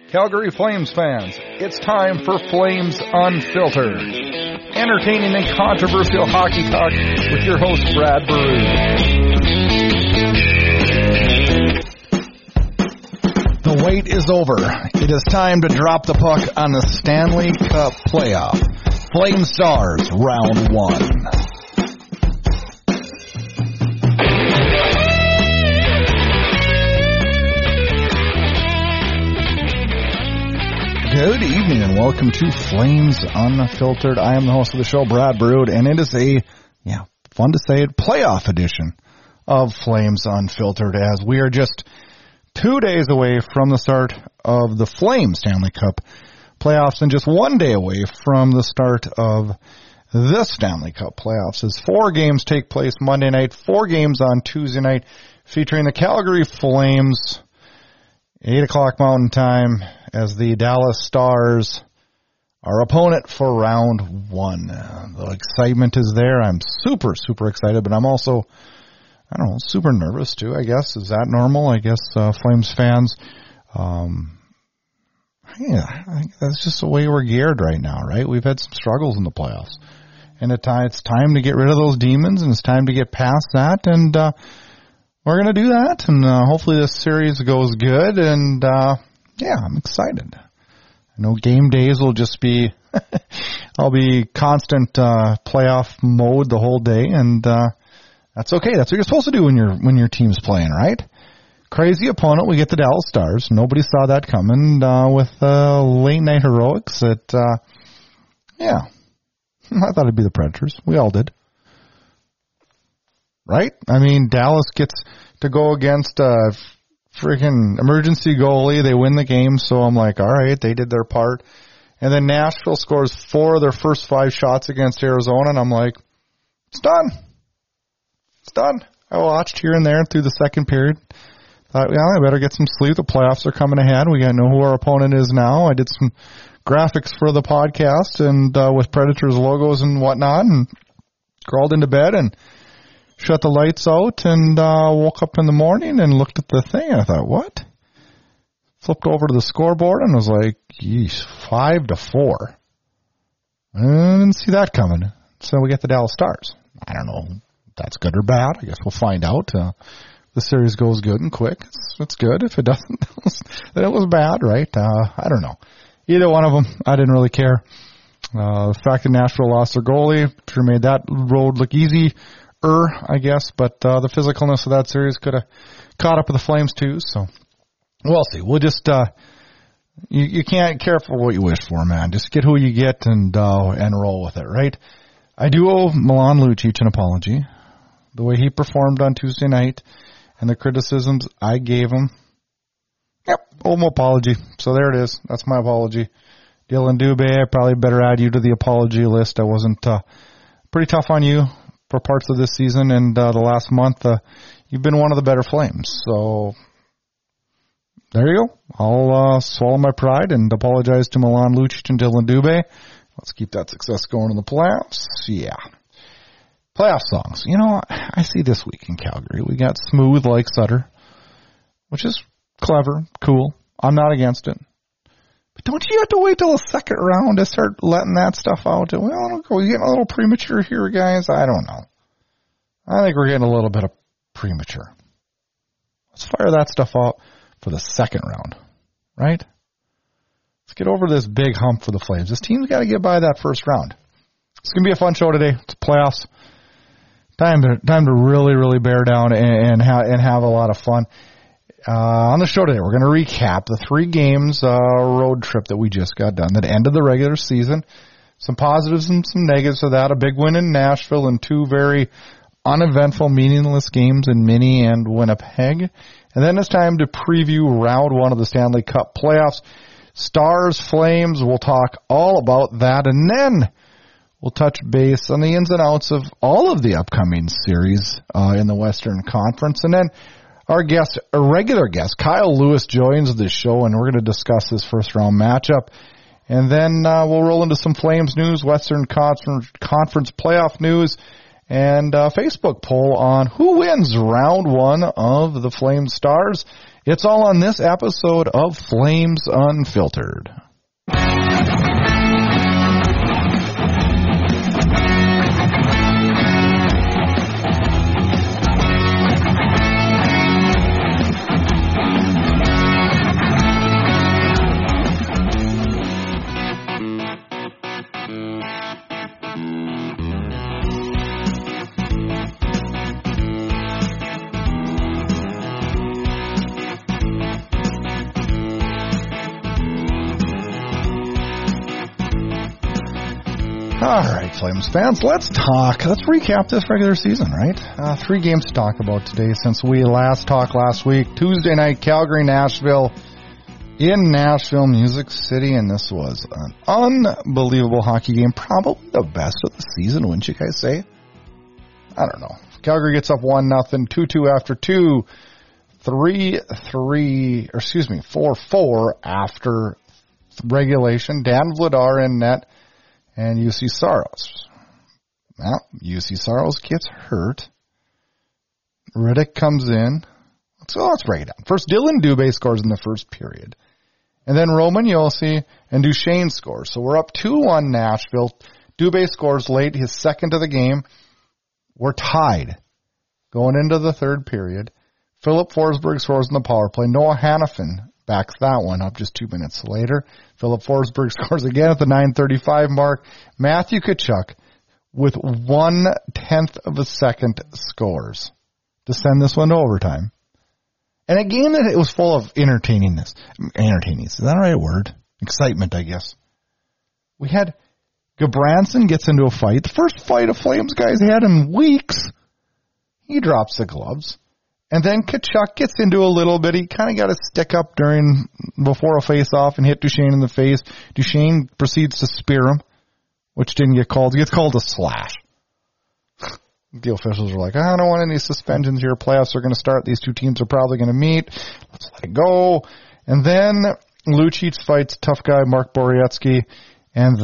Calgary Flames fans, it's time for Flames Unfiltered. Entertaining and controversial hockey talk with your host, Brad Baroud. The wait is over. It is time to drop the puck on the Stanley Cup playoff. Flame Stars, round one. Good evening and welcome to Flames Unfiltered. I am the host of the show, Brad Baroud, and it is a, fun to say it, playoff edition of Flames Unfiltered, as we are just 2 days away from the start of the Flames Stanley Cup playoffs and just 1 day away from the start of the Stanley Cup playoffs, as 4 games take place Monday night, 4 games on Tuesday night, featuring the Calgary Flames, 8 o'clock Mountain Time, as the Dallas Stars, our opponent for round one. The excitement is there. I'm super, super excited, but I'm also, super nervous too, I guess. Is that normal? I guess Flames fans, I think that's just the way we're geared right now, right? We've had some struggles in the playoffs. And it's time to get rid of those demons, and it's time to get past that, and we're going to do that, and hopefully this series goes good, and I'm excited. I know game days will just be, I'll be constant playoff mode the whole day, and that's okay. That's what you're supposed to do when your team's playing, right? Crazy opponent, we get the Dallas Stars. Nobody saw that coming with late night heroics. I thought it'd be the Predators. We all did. Right? I mean, Dallas gets to go against a freaking emergency goalie. They win the game, so I'm like, all right, they did their part. And then Nashville scores 4 of their first 5 shots against Arizona, and I'm like, it's done. It's done. I watched here and there through the second period. Thought, I better get some sleep. The playoffs are coming ahead. We got to know who our opponent is now. I did some graphics for the podcast and with Predators logos and whatnot, and crawled into bed and shut the lights out and woke up in the morning and looked at the thing. And I thought, what? Flipped over to the scoreboard and was like, geez, 5-4. I didn't see that coming. So we get the Dallas Stars. I don't know if that's good or bad. I guess we'll find out. The series goes good and quick. It's good. If it doesn't, then it was bad, right? I don't know. Either one of them, I didn't really care. The fact that Nashville lost their goalie sure made that road look easy. I guess, but the physicalness of that series could have caught up with the Flames too, so we'll see. We'll just, you can't care for what you wish for, man. Just get who you get and roll with it, right? I do owe Milan Lucic an apology. The way he performed on Tuesday night and the criticisms I gave him, owe him an apology. So there it is. That's my apology. Dylan Dubé, I probably better add you to the apology list. I wasn't pretty tough on you for parts of this season and the last month. You've been one of the better Flames. So there you go. I'll swallow my pride and apologize to Milan Lucic and Dylan Dubé. Let's keep that success going in the playoffs. Yeah. Playoff songs. I see this week in Calgary, we got Smooth Like Sutter, which is clever, cool. I'm not against it. But don't you have to wait till the second round to start letting that stuff out? Well, we're getting a little premature here, guys. I don't know. I think we're getting a little bit of premature. Let's fire that stuff out for the second round, right? Let's get over this big hump for the Flames. This team's got to get by that first round. It's going to be a fun show today. It's playoffs. Time to really, really bear down and have a lot of fun. On the show today, we're going to recap the 3 games road trip that we just got done that ended the regular season. Some positives and some negatives of that. A big win in Nashville and 2 very uneventful, meaningless games in Minnie and Winnipeg. And then it's time to preview round 1 of the Stanley Cup playoffs. Stars, Flames, we'll talk all about that. And then we'll touch base on the ins and outs of all of the upcoming series in the Western Conference. And then our guest, a regular guest, Kyle Lewis, joins the show, and we're going to discuss this first-round matchup. And then we'll roll into some Flames news, Western Conference playoff news, and a Facebook poll on who wins round 1 of the Flames Stars It's all on this episode of Flames Unfiltered. All right, Flames fans, let's recap this regular season, right? 3 games to talk about today since we last talked last week. Tuesday night, Calgary, Nashville, in Nashville, Music City, and this was an unbelievable hockey game. Probably the best of the season, wouldn't you guys say? I don't know. Calgary gets up 1-0, 2-2 after 2, 4-4 after regulation. Dan Vladar in net. And UC Saros. Well, UC Saros gets hurt. Riddick comes in. Let's break it down. First, Dylan Dubé scores in the first period. And then Roman Josi and Duchesne score. So we're up 2-1 Nashville. Dubé scores late, his second of the game. We're tied going into the third period. Philip Forsberg scores in the power play. Noah Hannafin backs that one up just 2 minutes later. Philip Forsberg scores again at the 9:35 mark. Matthew Tkachuk, with 1/10 of a second, scores to send this one to overtime. And a game that it was full of entertainingness. Is that the right word? Excitement, I guess. We had Gabranson gets into a fight. The first fight a Flames guys had in weeks. He drops the gloves. And then Tkachuk gets into a little bit. He kind of got a stick up before a face-off and hit Duchesne in the face. Duchesne proceeds to spear him, which didn't get called. It gets called a slash. The officials are like, I don't want any suspensions here. Playoffs are going to start. These two teams are probably going to meet. Let's let it go. And then Lucic fights tough guy Mark Borowiecki, and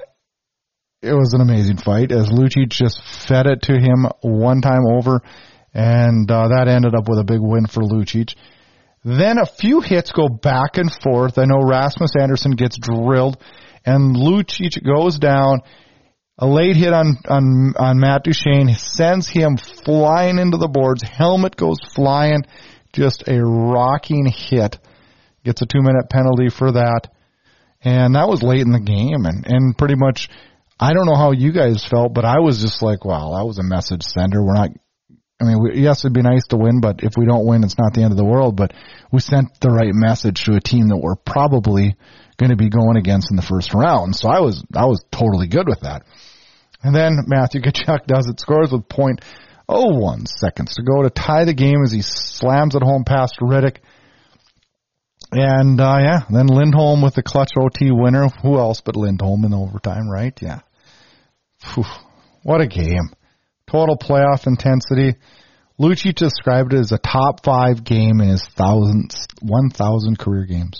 it was an amazing fight as Lucic just fed it to him one time over. And that ended up with a big win for Lucic. Then a few hits go back and forth. I know Rasmus Andersson gets drilled, and Lucic goes down. A late hit on Matt Duchesne sends him flying into the boards. Helmet goes flying. Just a rocking hit. Gets a 2-minute penalty for that. And that was late in the game. And pretty much, I don't know how you guys felt, but I was just like, wow, that was a message sender. Yes, it'd be nice to win, but if we don't win, it's not the end of the world. But we sent the right message to a team that we're probably going to be going against in the first round. So I was totally good with that. And then Matthew Tkachuk does it, scores with 0.01 seconds to go to tie the game as he slams it home past Riddick. And, then Lindholm with the clutch OT winner. Who else but Lindholm in overtime, right? Yeah. Whew. What a game. Total playoff intensity. Lucic described it as a top 5 game in his 1,000 career games.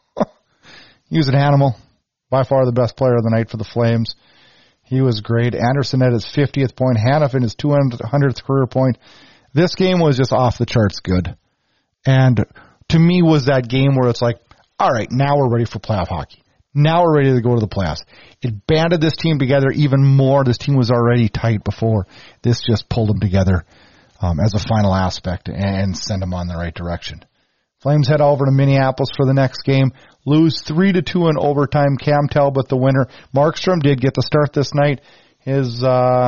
He was an animal. By far the best player of the night for the Flames. He was great. Andersson at his 50th point. Hannafin his 200th career point. This game was just off the charts good. And to me was that game where it's like, all right, now we're ready for playoff hockey. Now we're ready to go to the playoffs. It banded this team together even more. This team was already tight before. This just pulled them together as a final aspect and sent them on the right direction. Flames head over to Minneapolis for the next game. Lose 3-2 in overtime. Cam Talbot the winner. Markstrom did get the start this night. His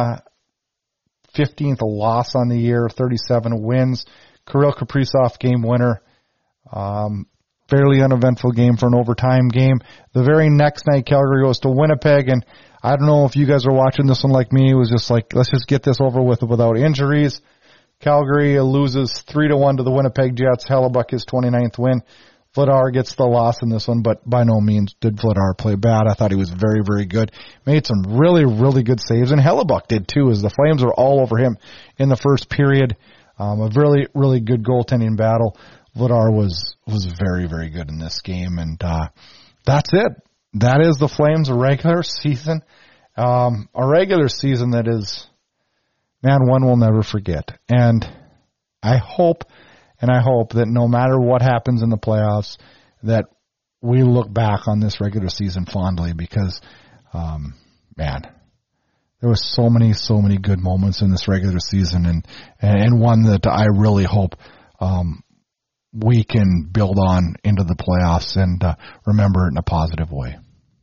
15th loss on the year, 37 wins. Kirill Kaprizov game winner. Fairly uneventful game for an overtime game. The very next night, Calgary goes to Winnipeg, and I don't know if you guys are watching this one like me. It was just like, let's just get this over with without injuries. Calgary loses 3-1 to the Winnipeg Jets. Hellebuyck his 29th win. Vladar gets the loss in this one, but by no means did Vladar play bad. I thought he was very, very good. Made some really, really good saves, and Hellebuyck did too, as the Flames were all over him in the first period. A really, really good goaltending battle. Vladar was very, very good in this game, and that's it. That is the Flames' regular season. A regular season that is, man, one will never forget. And I hope and I hope that no matter what happens in the playoffs, that we look back on this regular season fondly because, man, there was so many good moments in this regular season, and one that I really hope we can build on into the playoffs and remember it in a positive way.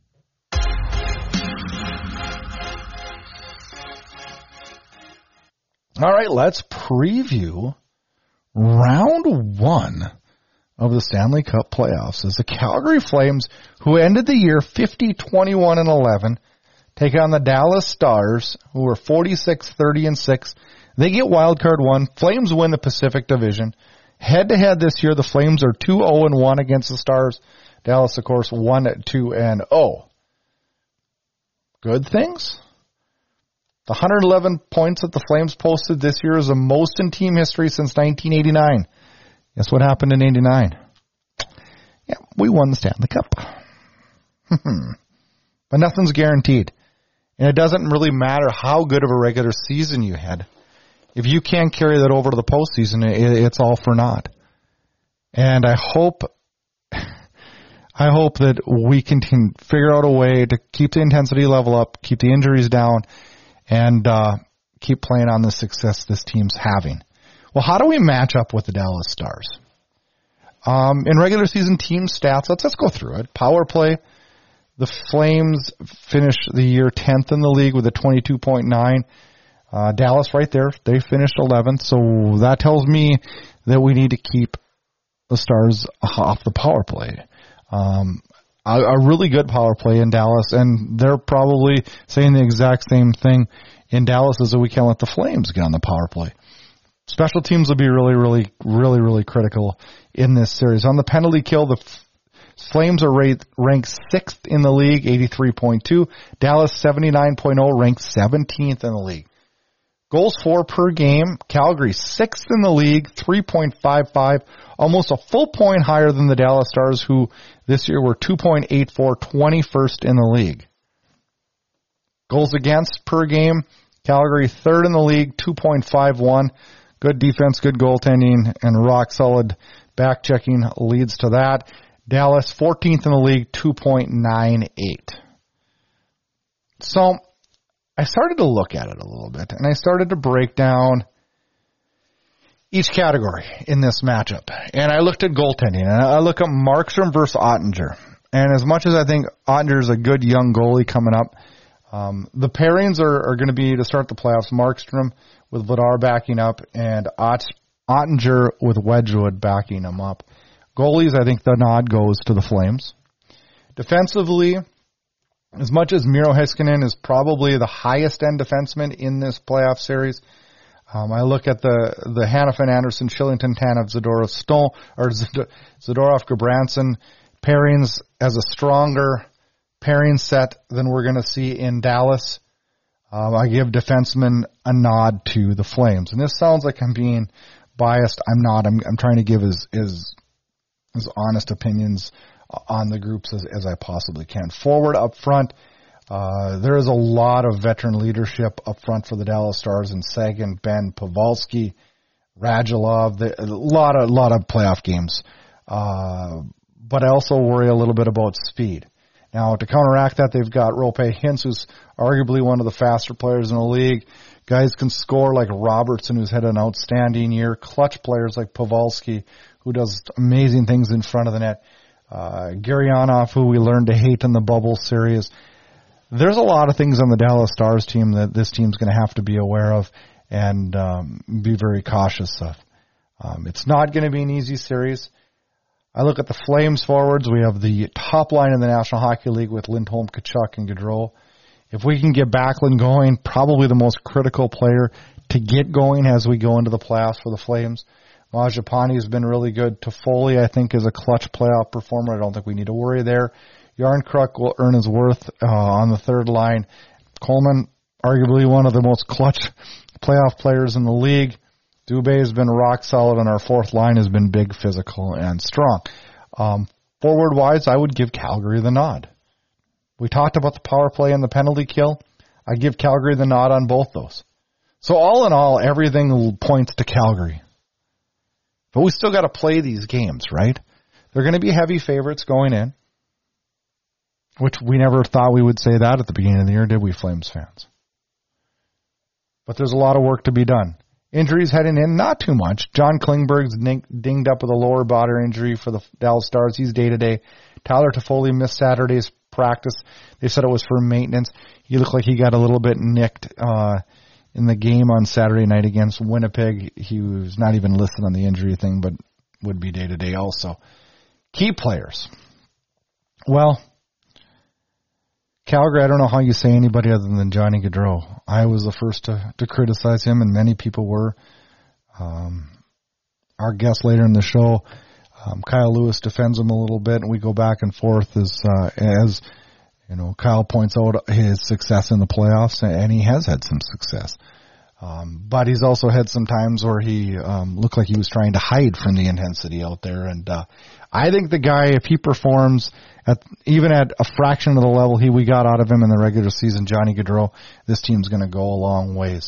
All right, let's preview round 1 of the Stanley Cup playoffs as the Calgary Flames, who ended the year 50-21-11, take on the Dallas Stars, who were 46-30-6. They get wild card 1. Flames win the Pacific Division. Head-to-head this year, the Flames are 2-0-1 against the Stars. Dallas, of course, 1-2-0. Good things? The 111 points that the Flames posted this year is the most in team history since 1989. Guess what happened in 89? Yeah, we won the Stanley Cup. But nothing's guaranteed. And it doesn't really matter how good of a regular season you had. If you can't carry that over to the postseason, it's all for naught. And I hope that we can figure out a way to keep the intensity level up, keep the injuries down, and keep playing on the success this team's having. Well, how do we match up with the Dallas Stars? In regular season team stats, let's go through it. Power play, the Flames finished the year 10th in the league with a 22.9. Dallas right there, they finished 11th, so that tells me that we need to keep the Stars off the power play. A really good power play in Dallas, and they're probably saying the exact same thing in Dallas as we can't let the Flames get on the power play. Special teams will be really critical in this series. On the penalty kill, the Flames are ranked 6th in the league, 83.2. Dallas 79.0, ranked 17th in the league. Goals for per game, Calgary 6th in the league, 3.55, almost a full point higher than the Dallas Stars, who this year were 2.84, 21st in the league. Goals against per game, Calgary 3rd in the league, 2.51. Good defense, good goaltending, and rock solid back checking leads to that. Dallas 14th in the league, 2.98. So I started to look at it a little bit, and I started to break down each category in this matchup. And I looked at goaltending, and I look at Markstrom versus Ottinger. And as much as I think Ottinger is a good young goalie coming up, the pairings are going to be, to start the playoffs, Markstrom with Vladar backing up and Ottinger with Wedgwood backing him up. Goalies, I think the nod goes to the Flames. Defensively, as much as Miro Heiskanen is probably the highest-end defenseman in this playoff series, I look at the Hannafin, Anderson, Shillington, Tanev, Zadorov, Gabranson pairings as a stronger pairing set than we're going to see in Dallas. I give defensemen a nod to the Flames. And this sounds like I'm being biased. I'm not. I'm trying to give as honest opinions on the groups as I possibly can. Forward, up front, there is a lot of veteran leadership up front for the Dallas Stars in Sagan, Ben, Pavelski, Radulov, a lot of playoff games. But I also worry a little bit about speed. Now, to counteract that, they've got Roope Hintz, who's arguably one of the faster players in the league. Guys can score like Robertson, who's had an outstanding year. Clutch players like Pavelski, who does amazing things in front of the net. Gurianov, who we learned to hate in the bubble series. There's a lot of things on the Dallas Stars team that this team's going to have to be aware of and be very cautious of. It's not going to be an easy series. I look at the Flames forwards. We have the top line in the National Hockey League with Lindholm, Tkachuk, and Gaudreau. If we can get Backlund going, probably the most critical player to get going as we go into the playoffs for the Flames. Mangiapane has been really good. Toffoli, I think, is a clutch playoff performer. I don't think we need to worry there. Yarncrook will earn his worth on the third line. Coleman, arguably one of the most clutch playoff players in the league. Dubé has been rock solid, and our fourth line has been big, physical, and strong. Forward-wise, I would give Calgary the nod. We talked about the power play and the penalty kill. I give Calgary the nod on both those. So all in all, everything points to Calgary. But we still got to play these games, right? They're going to be heavy favorites going in, which we never thought we would say that at the beginning of the year, did we, Flames fans? But there's a lot of work to be done. Injuries heading in, not too much. John Klingberg's dinged up with a lower body injury for the Dallas Stars. He's day-to-day. Tyler Toffoli missed Saturday's practice. They said it was for maintenance. He looked like he got a little bit nicked in the game on Saturday night against Winnipeg. He was not even listed on the injury thing, but would be day-to-day also. Key players. Well, Calgary, I don't know how you say anybody other than Johnny Gaudreau. I was the first to criticize him, and many people were. Our guest later in the show, Kyle Lewis, defends him a little bit, and we go back and forth as you know, Kyle points out his success in the playoffs, and he has had some success. But he's also had some times where he looked like he was trying to hide from the intensity out there. And I think the guy, if he performs even at a fraction of the level we got out of him in the regular season, Johnny Gaudreau, this team's going to go a long ways.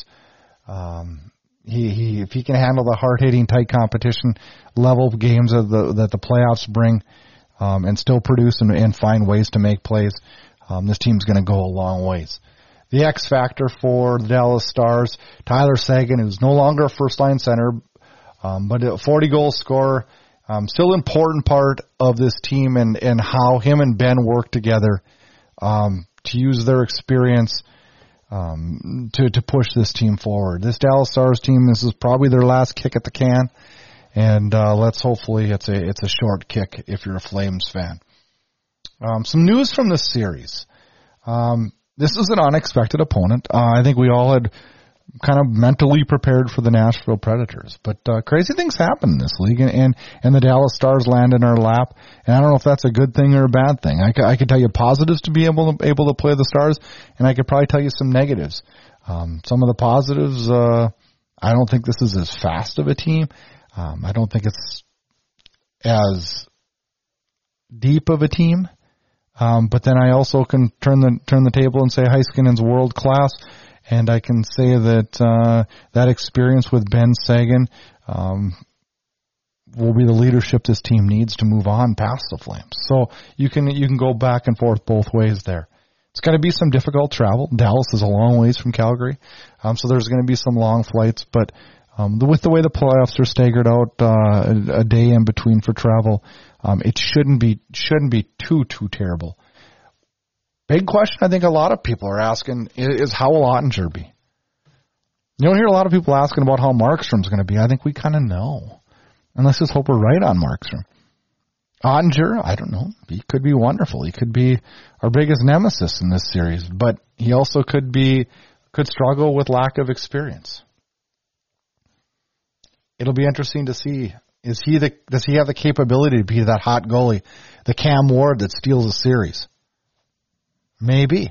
If he can handle the hard-hitting, tight competition level games that the playoffs bring, and still produce and find ways to make plays, this team's going to go a long ways. The X factor for the Dallas Stars, Tyler Seguin, who's no longer a first-line center, but a 40-goal scorer, still an important part of this team and how him and Ben work together to use their experience to push this team forward. This Dallas Stars team, this is probably their last kick at the can, and let's hopefully it's a short kick if you're a Flames fan. Some news from this series. This is an unexpected opponent. I think we all had kind of mentally prepared for the Nashville Predators, but crazy things happen in this league, and the Dallas Stars land in our lap. And I don't know if that's a good thing or a bad thing. I could tell you positives to be able to play the Stars, and I could probably tell you some negatives. Some of the positives, I don't think this is as fast of a team. I don't think it's as deep of a team. But then I also can turn the table and say Heiskanen's world class, and I can say that that experience with Ben Seguin will be the leadership this team needs to move on past the Flames. So you can go back and forth both ways there. It's going to be some difficult travel. Dallas is a long ways from Calgary, so there's going to be some long flights. But with the way the playoffs are staggered out, a day in between for travel, it shouldn't be too terrible. Big question I think a lot of people are asking is how will Ottinger be? You don't hear a lot of people asking about how Markstrom's going to be. I think we kind of know. And let's just hope we're right on Markstrom. Ottinger, I don't know. He could be wonderful. He could be our biggest nemesis in this series, but he also could struggle with lack of experience. It'll be interesting to see. Does he have the capability to be that hot goalie, the Cam Ward that steals a series? Maybe.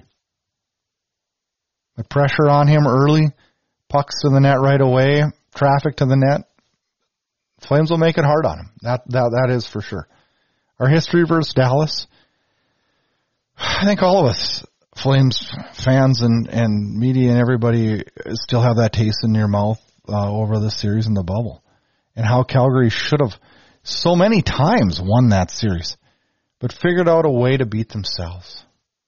With pressure on him early, pucks to the net right away, traffic to the net, Flames will make it hard on him. That is for sure. Our history versus Dallas. I think all of us, Flames fans and media and everybody, still have that taste in your mouth over this series in the bubble. And how Calgary should have so many times won that series, but figured out a way to beat themselves.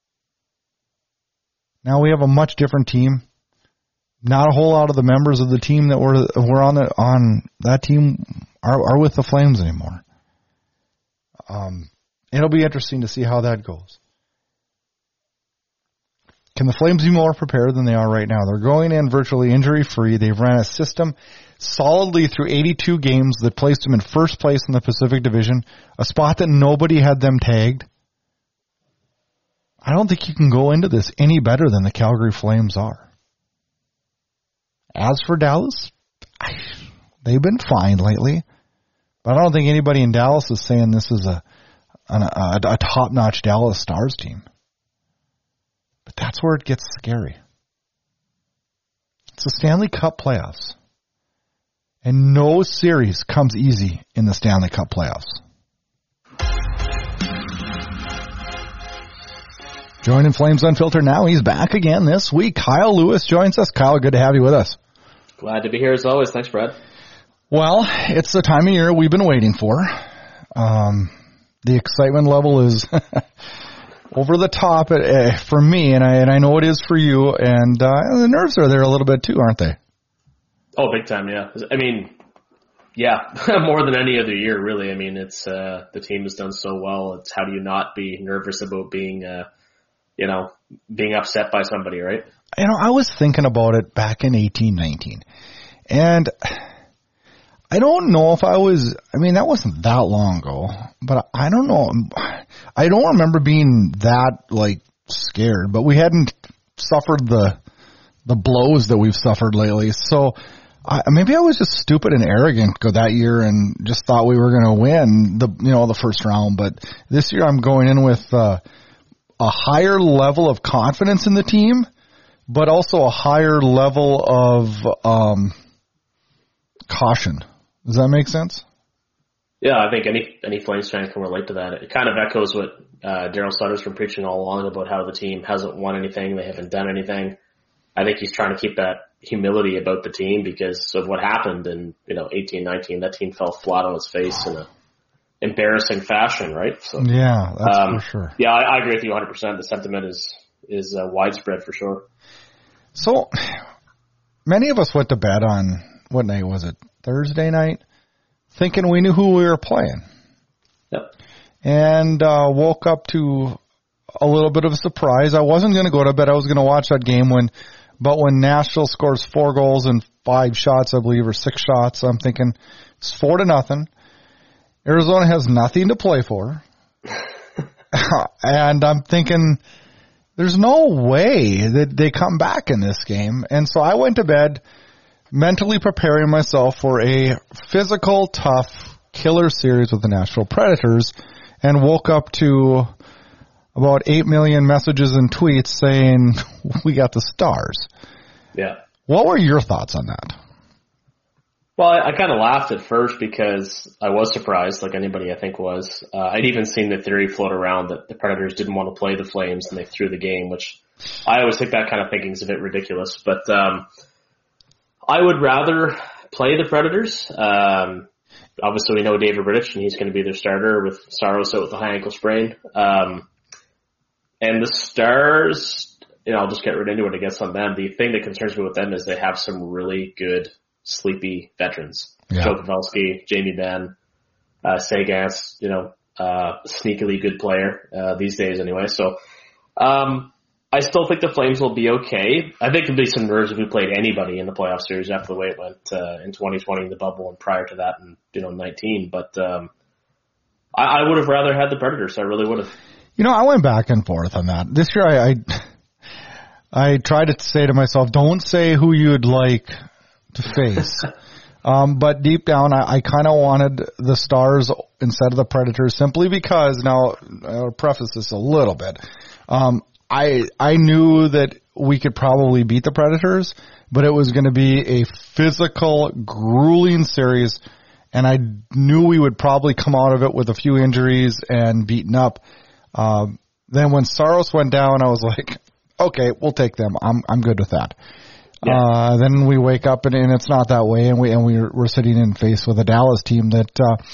Now we have a much different team. Not a whole lot of the members of the team that were on that team are with the Flames anymore. It'll be interesting to see how that goes. Can the Flames be more prepared than they are right now? They're going in virtually injury-free. They've ran a system solidly through 82 games that placed them in first place in the Pacific Division, a spot that nobody had them tagged. I don't think you can go into this any better than the Calgary Flames are. As for Dallas, they've been fine lately, but I don't think anybody in Dallas is saying this is a top-notch Dallas Stars team. But that's where it gets scary. It's the Stanley Cup playoffs. And no series comes easy in the Stanley Cup playoffs. Joining Flames Unfiltered now, he's back again this week. Kyle Lewis joins us. Kyle, good to have you with us. Glad to be here as always. Thanks, Brad. Well, it's the time of year we've been waiting for. The excitement level is over the top for me, and I know it is for you. And the nerves are there a little bit too, aren't they? Oh, big time, yeah. I mean, yeah, more than any other year, really. I mean, it's the team has done so well. It's how do you not be nervous about being, being upset by somebody, right? I was thinking about it back in 18-19, and I don't know if that wasn't that long ago, but I don't know. I don't remember being that, scared, but we hadn't suffered the blows that we've suffered lately. So maybe I was just stupid and arrogant that year and just thought we were going to win the first round. But this year I'm going in with a higher level of confidence in the team, but also a higher level of caution. Does that make sense? Yeah, I think any Flames fan can relate to that. It kind of echoes what Daryl Sutter's been preaching all along about how the team hasn't won anything, they haven't done anything. I think he's trying to keep that humility about the team because of what happened in 18-19. That team fell flat on its face in a embarrassing fashion, right? So, yeah, that's for sure. Yeah, I agree with you 100%. The sentiment is widespread for sure. So many of us went to bed on, what night was it? Thursday night, thinking we knew who we were playing. Yep. And woke up to a little bit of a surprise. I wasn't going to go to bed. I was going to watch that game but when Nashville scores 4 goals and 5 shots, I believe, or 6 shots, I'm thinking it's 4-0. Arizona has nothing to play for. And I'm thinking there's no way that they come back in this game. And so I went to bed mentally preparing myself for a physical, tough, killer series with the Nashville Predators, and woke up to about 8 million messages and tweets saying, we got the Stars. Yeah. What were your thoughts on that? Well, I kind of laughed at first because I was surprised, like anybody I think was. I'd even seen the theory float around that the Predators didn't want to play the Flames and they threw the game, which I always think that kind of thinking is a bit ridiculous. But I would rather play the Predators. Obviously, we know David Rittich, and he's going to be their starter with Saros out with a high ankle sprain. And the Stars, I'll just get right into it, I guess, on them. The thing that concerns me with them is they have some really good, sleepy veterans. Yeah. Joe Pavelski, Jamie Benn, Sagans, sneakily good player these days anyway. So I still think the Flames will be okay. I think there'll be some nerves if we played anybody in the playoff series after the way it went in 2020 in the bubble and prior to that in 19. But I would have rather had the Predators. I really would have. I went back and forth on that. This year I tried to say to myself, don't say who you'd like to face. But deep down, I kind of wanted the Stars instead of the Predators simply because, now I'll preface this a little bit. I knew that we could probably beat the Predators, but it was going to be a physical, grueling series, and I knew we would probably come out of it with a few injuries and beaten up. Then when Saros went down, I was like, okay, we'll take them. I'm good with that. Yeah. Then we wake up and it's not that way, and we're sitting in face with a Dallas team that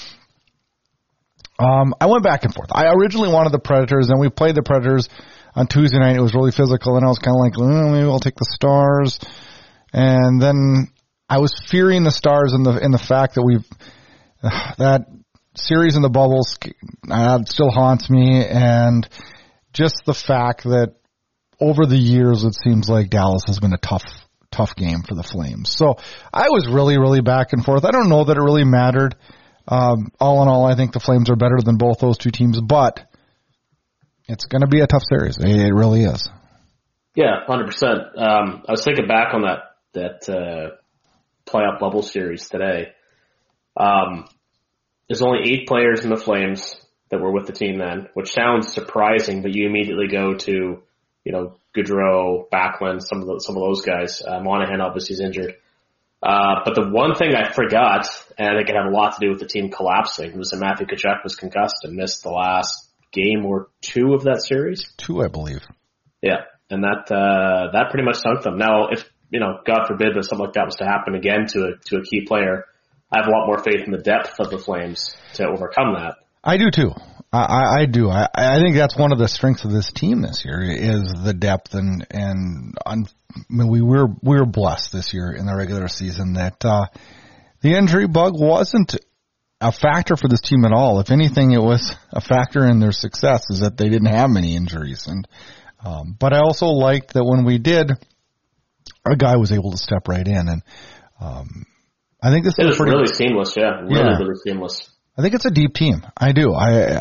I went back and forth. I originally wanted the Predators, and we played the Predators on Tuesday night. It was really physical, and I was kind of like, maybe I'll take the Stars. And then I was fearing the Stars in the fact that that series in the bubbles still haunts me, and just the fact that over the years it seems like Dallas has been a tough game for the Flames. So I was really, really back and forth. I don't know that it really mattered. All in all, I think the Flames are better than both those two teams, but it's going to be a tough series. It really is. Yeah, 100%. I was thinking back on that playoff bubble series today. There's only 8 players in the Flames that were with the team then, which sounds surprising, but you immediately go to, Gaudreau, Backlund, some of those guys. Monahan obviously is injured. But the one thing I forgot, and I think it had a lot to do with the team collapsing, was that Matthew Tkachuk was concussed and missed the last game or 2 of that series. 2, I believe. Yeah, and that pretty much sunk them. Now, if God forbid that something like that was to happen again to a key player, I have a lot more faith in the depth of the Flames to overcome that. I do too. I do. I think that's one of the strengths of this team this year is the depth and I mean, we were blessed this year in the regular season that the injury bug wasn't a factor for this team at all. If anything, it was a factor in their success is that they didn't have many injuries. And but I also liked that when we did, a guy was able to step right in, and I think this is really seamless. Yeah, really seamless. I think it's a deep team. I do. I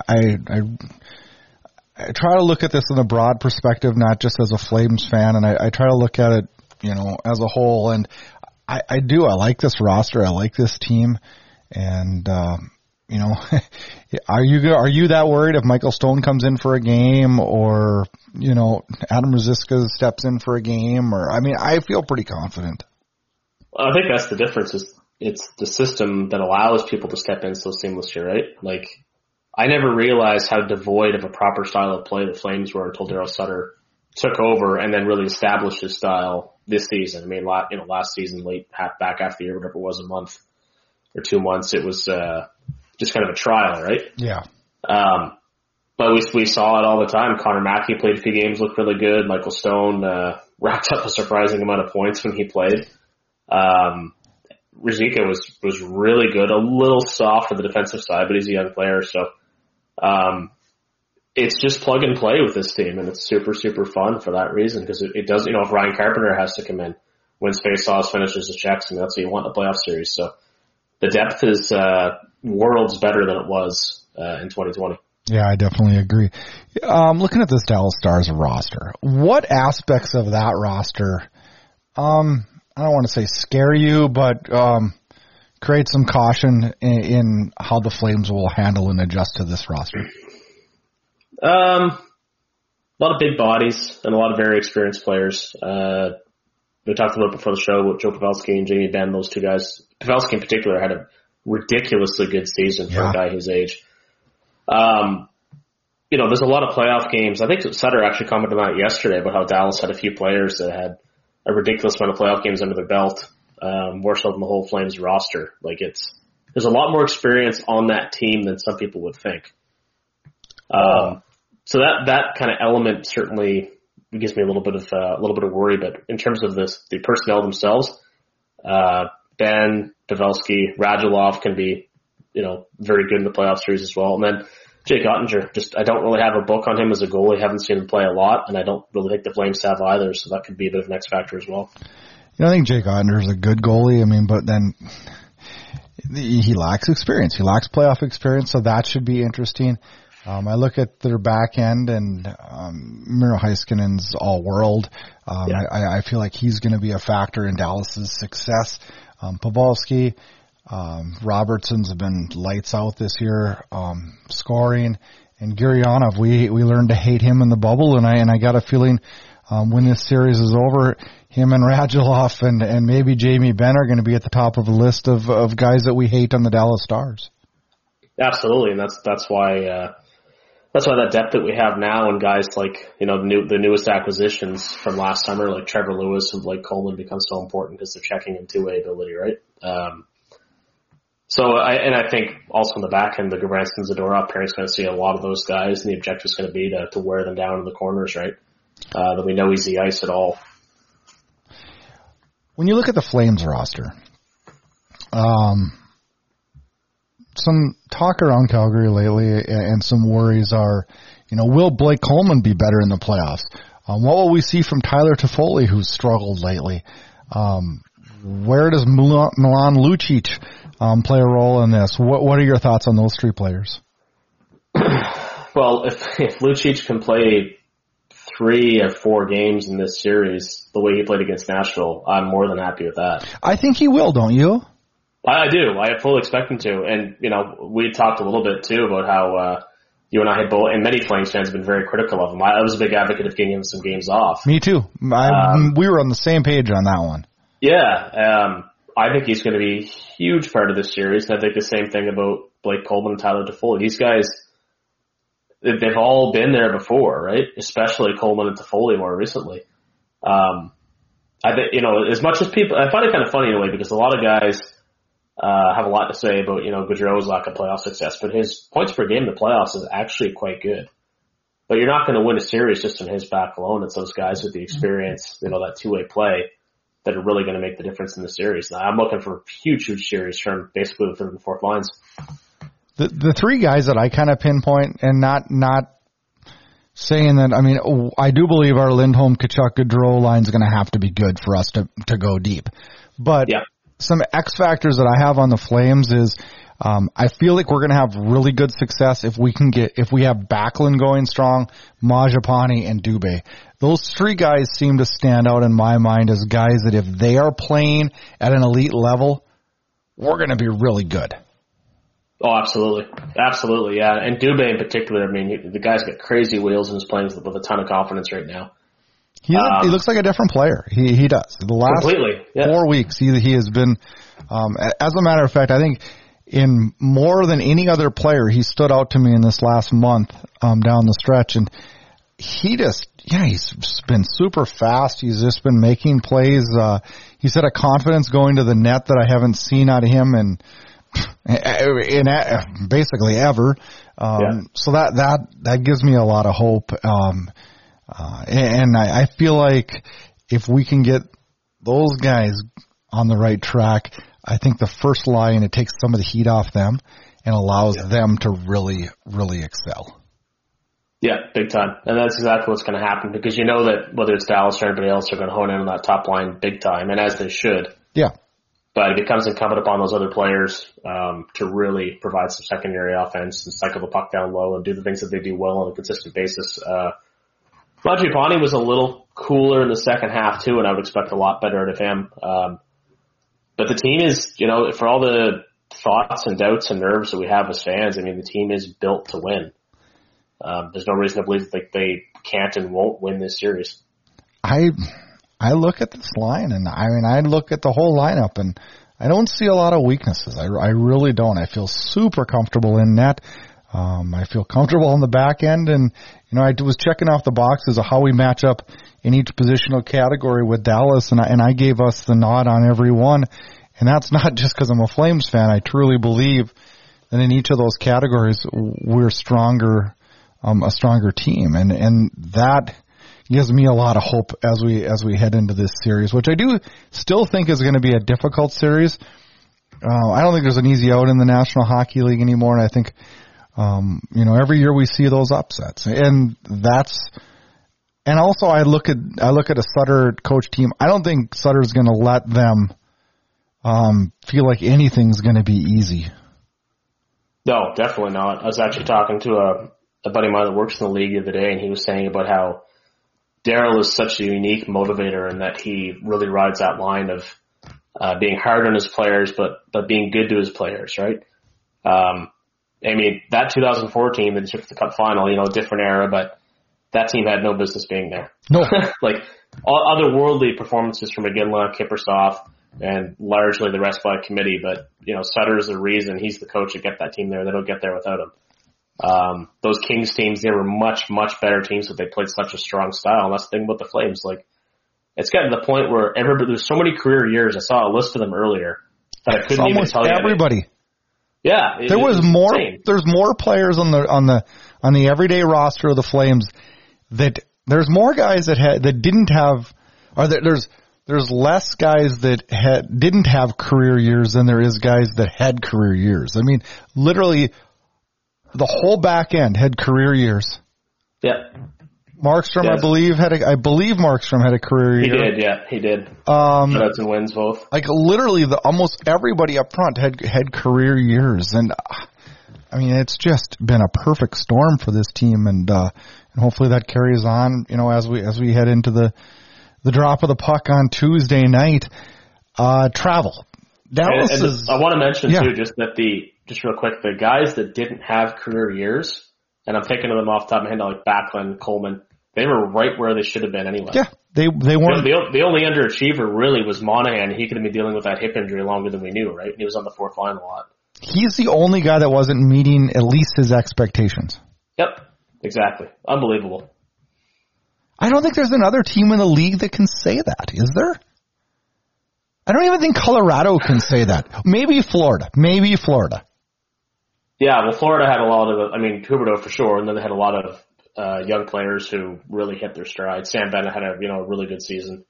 try to look at this in a broad perspective, not just as a Flames fan, and I try to look at it, as a whole. And I do. I like this roster. I like this team. And are you that worried if Michael Stone comes in for a game, or Adam Ruzicka steps in for a game? Or I feel pretty confident. Well, I think that's the difference. Is it's the system that allows people to step in so seamlessly, right? Like, I never realized how devoid of a proper style of play the Flames were until Daryl Sutter took over and then really established his style this season. Last season, back after the year, whatever it was, a month or 2 months, it was just kind of a trial, right? Yeah. But we saw it all the time. Connor Mackey played a few games, looked really good. Michael Stone racked up a surprising amount of points when he played. Ruzicka was really good, a little soft on the defensive side, but he's a young player, so it's just plug and play with this team, and it's super, super fun for that reason, because it does, if Ryan Carpenter has to come in, wins faceoffs, finishes his checks, and that's what you want in a playoff series. So the depth is worlds better than it was in 2020. Yeah, I definitely agree. Looking at this Dallas Stars roster, what aspects of that roster, I don't want to say scare you, but create some caution in how the Flames will handle and adjust to this roster? A lot of big bodies and a lot of very experienced players. We talked a little before the show about Joe Pavelski and Jamie Benn, those two guys. Pavelski in particular had a ridiculously good season for a guy his age. There's a lot of playoff games. I think Sutter actually commented on it yesterday about how Dallas had a few players that had a ridiculous amount of playoff games under their belt, more so than the whole Flames roster. There's a lot more experience on that team than some people would think. So that kind of element certainly gives me a little bit of worry. But in terms of the personnel themselves, Ben, Pavelski, Radulov can be, very good in the playoff series as well. And then Jake Ottinger, I don't really have a book on him as a goalie. Haven't seen him play a lot, and I don't really think the Flames have either, so that could be a bit of an X factor as well. I think Jake Ottinger is a good goalie. but then he lacks experience. He lacks playoff experience, so that should be interesting. I look at their back end, and Miro Heiskanen's all-world. I feel like he's going to be a factor in Dallas's success. Pavelski, Robertson's been lights out this year, scoring, and Gurianov, we learned to hate him in the bubble, and I got a feeling when this series is over, him and Radulov and maybe Jamie Benn are going to be at the top of a list of guys that we hate on the Dallas Stars. Absolutely, and that's why that depth that we have now, and guys like the newest acquisitions from last summer, like Trevor Lewis and Blake Coleman, become so important because they're checking in two-way ability, right? So I think also in the back end, the Gudbranson Zadorov pairing is going to see a lot of those guys, and the objective is going to be to wear them down in the corners, right? There'll be no easy ice at all. When you look at the Flames roster, some talk around Calgary lately, and some worries are, will Blake Coleman be better in the playoffs? What will we see from Tyler Toffoli, who's struggled lately? Where does Milan Lucic play a role in this? What are your thoughts on those three players? Well, if Lucic can play 3 or 4 games in this series the way he played against Nashville, I'm more than happy with that. I think he will, don't you? I do. I fully expect him to. And, we talked a little bit too about how you and I had both, and many Flames fans have been very critical of him. I was a big advocate of getting him some games off. Me too. We were on the same page on that one. Yeah. I think he's going to be a huge part of this series. And I think the same thing about Blake Coleman and Tyler Toffoli. These guys, they've all been there before, right? Especially Coleman and Toffoli more recently. I think, as much as people, I find it kind of funny in a way because a lot of guys, have a lot to say about, Gaudreau's lack of playoff success, but his points per game in the playoffs is actually quite good. But you're not going to win a series just on his back alone. It's those guys with the experience, that two-way play that are really going to make the difference in the series. Now, I'm looking for huge series from basically the third and fourth lines. The three guys that I kind of pinpoint, and not saying that, I do believe our Lindholm, Tkachuk, Gaudreau line is going to have to be good for us to go deep. But some X factors that I have on the Flames is I feel like we're going to have really good success if we have Backlund going strong, Mangiapane, and Dubé. Those three guys seem to stand out in my mind as guys that if they are playing at an elite level, we're going to be really good. Oh, absolutely. Absolutely, yeah. And Dubé in particular, the guy's got crazy wheels and is playing with a ton of confidence right now. He looks like a different player. He does. The last 4 weeks, he has been, as a matter of fact, I think in more than any other player, he stood out to me in this last month down the stretch. And he's been super fast. He's just been making plays. He's had a confidence going to the net that I haven't seen out of him in basically ever. So that gives me a lot of hope. And I feel like if we can get those guys on the right track, I think the first line, it takes some of the heat off them and allows them to really, really excel. Yeah, big time. And that's exactly what's going to happen because you know that whether it's Dallas or anybody else, they're going to hone in on that top line big time, and as they should. Yeah. But it becomes incumbent upon those other players to really provide some secondary offense and cycle the puck down low and do the things that they do well on a consistent basis. Mangiapane was a little cooler in the second half too, and I would expect a lot better out of him. But the team is, for all the thoughts and doubts and nerves that we have as fans, the team is built to win. There's no reason to believe that they can't and won't win this series. I look at this line, and I look at the whole lineup, and I don't see a lot of weaknesses. I really don't. I feel super comfortable in net. I feel comfortable on the back end, and I was checking off the boxes of how we match up in each positional category with Dallas, and I gave us the nod on every one. And that's not just because I'm a Flames fan. I truly believe that in each of those categories we're stronger, a stronger team, and that gives me a lot of hope as we head into this series, which I do still think is going to be a difficult series. I don't think there's an easy out in the National Hockey League anymore, and I think every year we see those upsets, and also I look at a Sutter coach team. I don't think Sutter's going to let them feel like anything's going to be easy. No, definitely not. I was actually talking to a buddy of mine that works in the league the other day, and he was saying about how Darryl is such a unique motivator and that he really rides that line of being hard on his players, but being good to his players, right? That 2014, they took the Cup final, different era, but that team had no business being there. No. Like, all otherworldly performances from McGinley, Kiprusoff, and largely the rest by committee, but, Sutter's the reason. He's the coach to get that team there. They don't get there without him. Those Kings teams, they were much, much better teams, but they played such a strong style. And that's the thing about the Flames. Like, it's gotten to the point where there's so many career years. I saw a list of them earlier that I couldn't even tell you. Everybody. Yeah. There's more players on the everyday roster of the Flames that there's more guys that didn't have, or there's less guys that didn't have career years than there is guys that had career years. Literally, the whole back end had career years. Yeah. Markstrom, yes. I believe Markstrom had a career year. He did, yeah, he did. Shutouts and wins both. Like literally, almost everybody up front had career years, and it's just been a perfect storm for this team, and hopefully that carries on. As we head into the drop of the puck on Tuesday night. Travel. Dallas is. I want to mention too, just real quick, the guys that didn't have career years, and I'm thinking of them off the top of my head, like Backlund, Coleman, they were right where they should have been anyway. Yeah, they weren't. The only underachiever really was Monahan. He could have been dealing with that hip injury longer than we knew, right? And he was on the fourth line a lot. He's the only guy that wasn't meeting at least his expectations. Yep, exactly. Unbelievable. I don't think there's another team in the league that can say that, is there? I don't even think Colorado can say that. Maybe Florida. Yeah, well, Florida had a lot of, Huberdeau for sure, and then they had a lot of young players who really hit their stride. Sam Bennett had a really good season.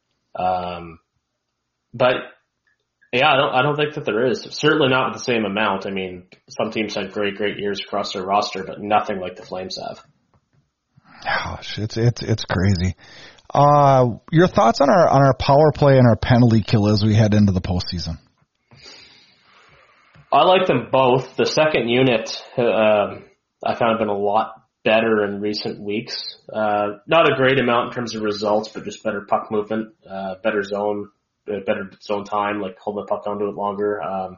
But yeah, I don't think that there is. Certainly not with the same amount. I mean, some teams had great years across their roster, but nothing like the Flames have. Gosh, it's crazy. Your thoughts on our power play and our penalty kill as we head into the postseason? I like them both. The second unit, I found been a lot better in recent weeks. Not a great amount in terms of results, but just better puck movement, better zone time, like holding the puck onto it longer.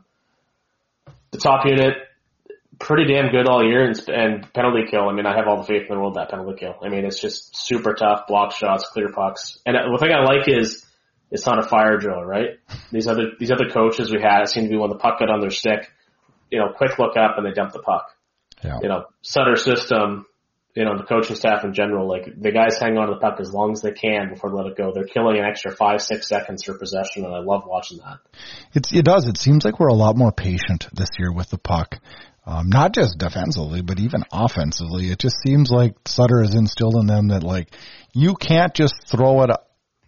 The top unit, pretty damn good all year, and penalty kill. I mean, I have all the faith in the world in that penalty kill. I mean, it's just super tough, block shots, clear pucks. And the thing I like is it's not a fire drill, right? These other coaches we had seem to be when the puck got on their stick, quick look up and they dump the puck. Yeah. Sutter system, the coaching staff in general, like the guys hang on to the puck as long as they can before they let it go. They're killing an extra 5-6 seconds for possession, and I love watching that. It does. It seems like we're a lot more patient this year with the puck. Not just defensively, but even offensively. It just seems like Sutter has instilled in them that, like, you can't just throw it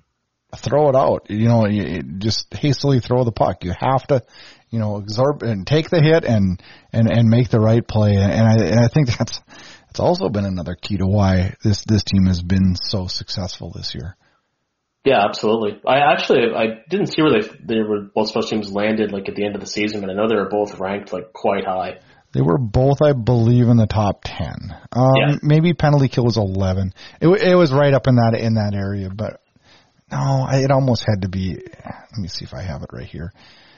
out. You just hastily throw the puck. You have to, absorb and take the hit and make the right play. And I think that's also been another key to why this team has been so successful this year. Yeah, absolutely. I didn't see where they were both supposed teams landed like at the end of the season, but I know they were both ranked like quite high. They were both, I believe, in the top 10. Maybe penalty kill was 11. It was right up in that area, but no, it almost had to be. Let me see if I have it right here.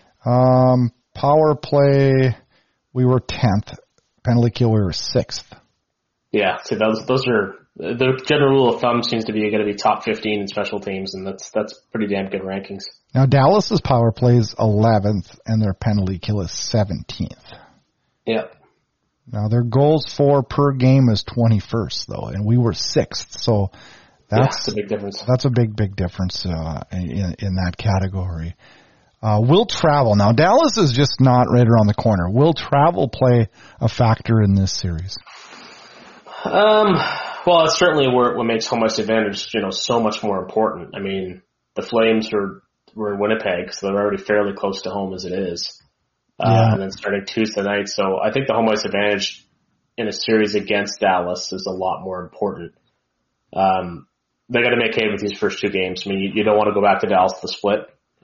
Power play, we were 10th. Penalty kill, we were 6th. Yeah, so those are the general rule of thumb seems to be going to be top 15 in special teams, and that's pretty damn good rankings. Now Dallas's power play is 11th, and their penalty kill is 17th. Yeah. Now their goals for per game is 21st though, and we were 6th. So that's a big difference. That's a big difference in that category. Will travel. Now Dallas is just not right around the corner. Will travel play a factor in this series? Well, it's certainly what makes home ice advantage, so much more important. I mean, the Flames were in Winnipeg, so they're already fairly close to home as it is. And then starting Tuesday night. So I think the home ice advantage in a series against Dallas is a lot more important. They got to make hay with these first two games. I mean, you don't want to go back to Dallas with the split,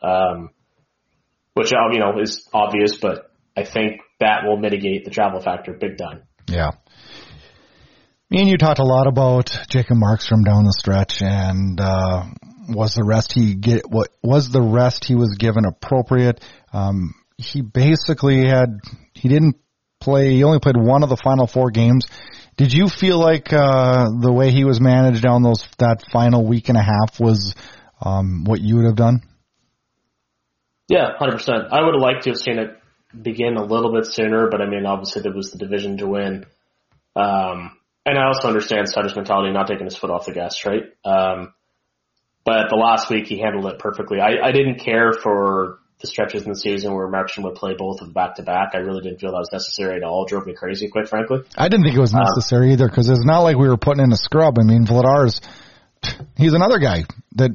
which, is obvious, but I think that will mitigate the travel factor big time. Yeah. Me and you talked a lot about Jacob Markstrom down the stretch, and was the rest he was given appropriate? He basically he didn't play, he only played one of the final 4 games. Did you feel like the way he was managed down that final week and a half was what you would have done? Yeah, 100%. I would have liked to have seen it begin a little bit sooner, but I mean, obviously there was the division to win. And I also understand Sutter's mentality, not taking his foot off the gas, right? But the last week he handled it perfectly. I didn't care for the stretches in the season where Markstrom would play both of back-to-back. I really didn't feel that was necessary at all. It drove me crazy, quite frankly. I didn't think it was necessary either, because it's not like we were putting in a scrub. I mean, he's another guy that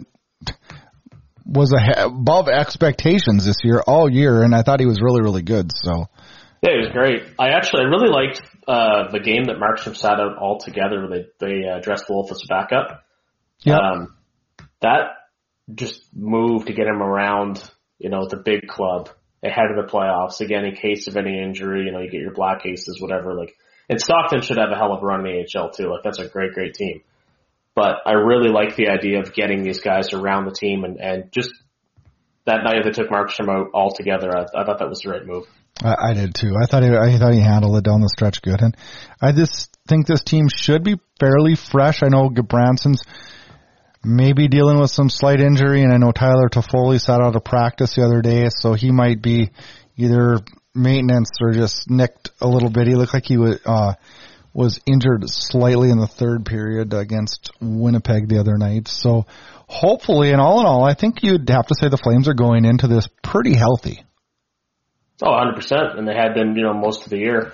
was above expectations this year, all year, and I thought he was really, really good. So yeah, he was great. I really liked the game that Markstrom sat out altogether where they dressed Wolf as a backup. Yeah. That just moved to get him around, the big club ahead of the playoffs. Again, in case of any injury, you get your black aces, whatever. And Stockton should have a hell of a run in the AHL too. That's a great, great team. But I really like the idea of getting these guys around the team and just that night they took Markstrom out altogether. I thought that was the right move. I did too. I thought he handled it down the stretch good, and I just think this team should be fairly fresh. I know Branson's maybe dealing with some slight injury, and I know Tyler Toffoli sat out of practice the other day, so he might be either maintenance or just nicked a little bit. He looked like he was was injured slightly in the third period against Winnipeg the other night. So hopefully, and all in all, I think you'd have to say the Flames are going into this pretty healthy. Oh, 100%. And they had been, most of the year.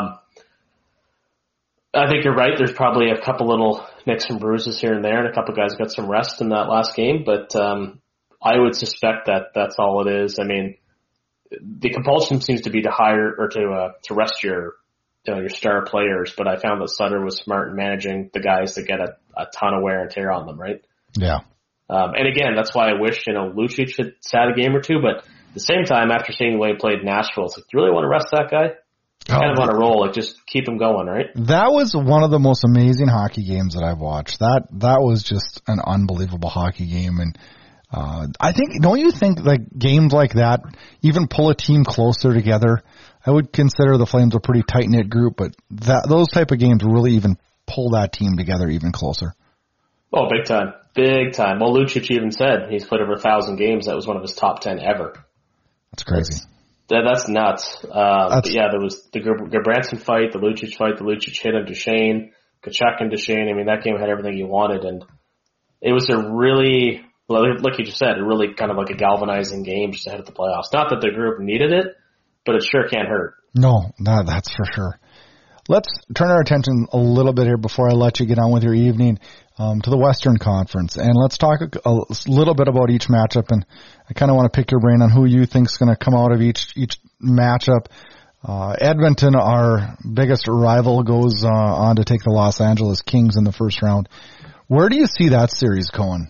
I think you're right. There's probably a couple little nicks and bruises here and there, and a couple guys got some rest in that last game. But I would suspect that that's all it is. I mean, the compulsion seems to be to hire or to rest your star players. But I found that Sutter was smart in managing the guys that get a ton of wear and tear on them, right? Yeah. And again, that's why I wish Lucic had sat a game or two. But at the same time, after seeing the way he played in Nashville, it's like, do you really want to rest that guy? Kind of on a roll, like just keep him going, right? That was one of the most amazing hockey games that I've watched. That was just an unbelievable hockey game, and I think, don't you think like games like that even pull a team closer together? I would consider the Flames a pretty tight knit group, but those type of games really even pull that team together even closer. Oh, big time, big time. Well, Lucic even said he's played over 1,000 games. That was one of his top 10 ever. That's crazy. That's nuts. But yeah, there was the Gabranson fight, the Lucic fight, the Lucic hit on Duchesne, Tkachuk and Duchesne. I mean, that game had everything you wanted, and it was a really, like you just said, a really kind of like a galvanizing game just ahead of the playoffs. Not that the group needed it, but it sure can't hurt. No, that's for sure. Let's turn our attention a little bit here before I let you get on with your evening to the Western Conference. And let's talk a little bit about each matchup. And I kind of want to pick your brain on who you think is going to come out of each matchup. Edmonton, our biggest rival, goes on to take the Los Angeles Kings in the first round. Where do you see that series going?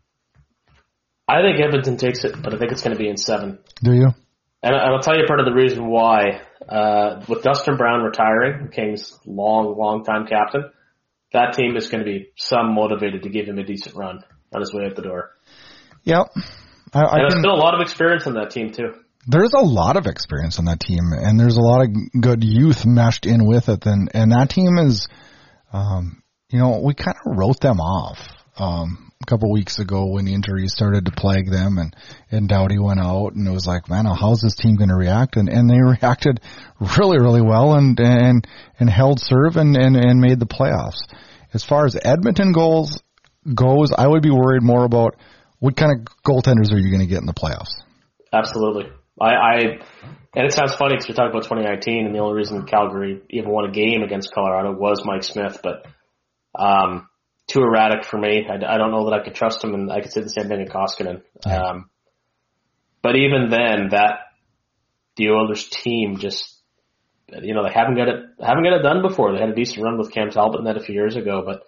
I think Edmonton takes it, but I think it's going to be in 7. Do you? And I'll tell you part of the reason why. With Dustin Brown retiring, the Kings' long time captain, that team is going to be some motivated to give him a decent run on his way out the door. Yep. There's still a lot of experience on that team, too. There's a lot of experience on that team, and there's a lot of good youth meshed in with it. And that team is, we kind of wrote them off a couple weeks ago when the injuries started to plague them, and Doughty went out, and it was like, man, how's this team going to react? And they reacted really, really well and held serve and made the playoffs. As far as Edmonton goes, I would be worried more about what kind of goaltenders are you going to get in the playoffs. Absolutely. And it sounds funny because you're talking about 2019, and the only reason Calgary even won a game against Colorado was Mike Smith, but too erratic for me. I don't know that I could trust him, and I could say the same thing at Koskinen. Yeah. But even then, the Oilers team just, they haven't got it done before. They had a decent run with Cam Talbot in that a few years ago, but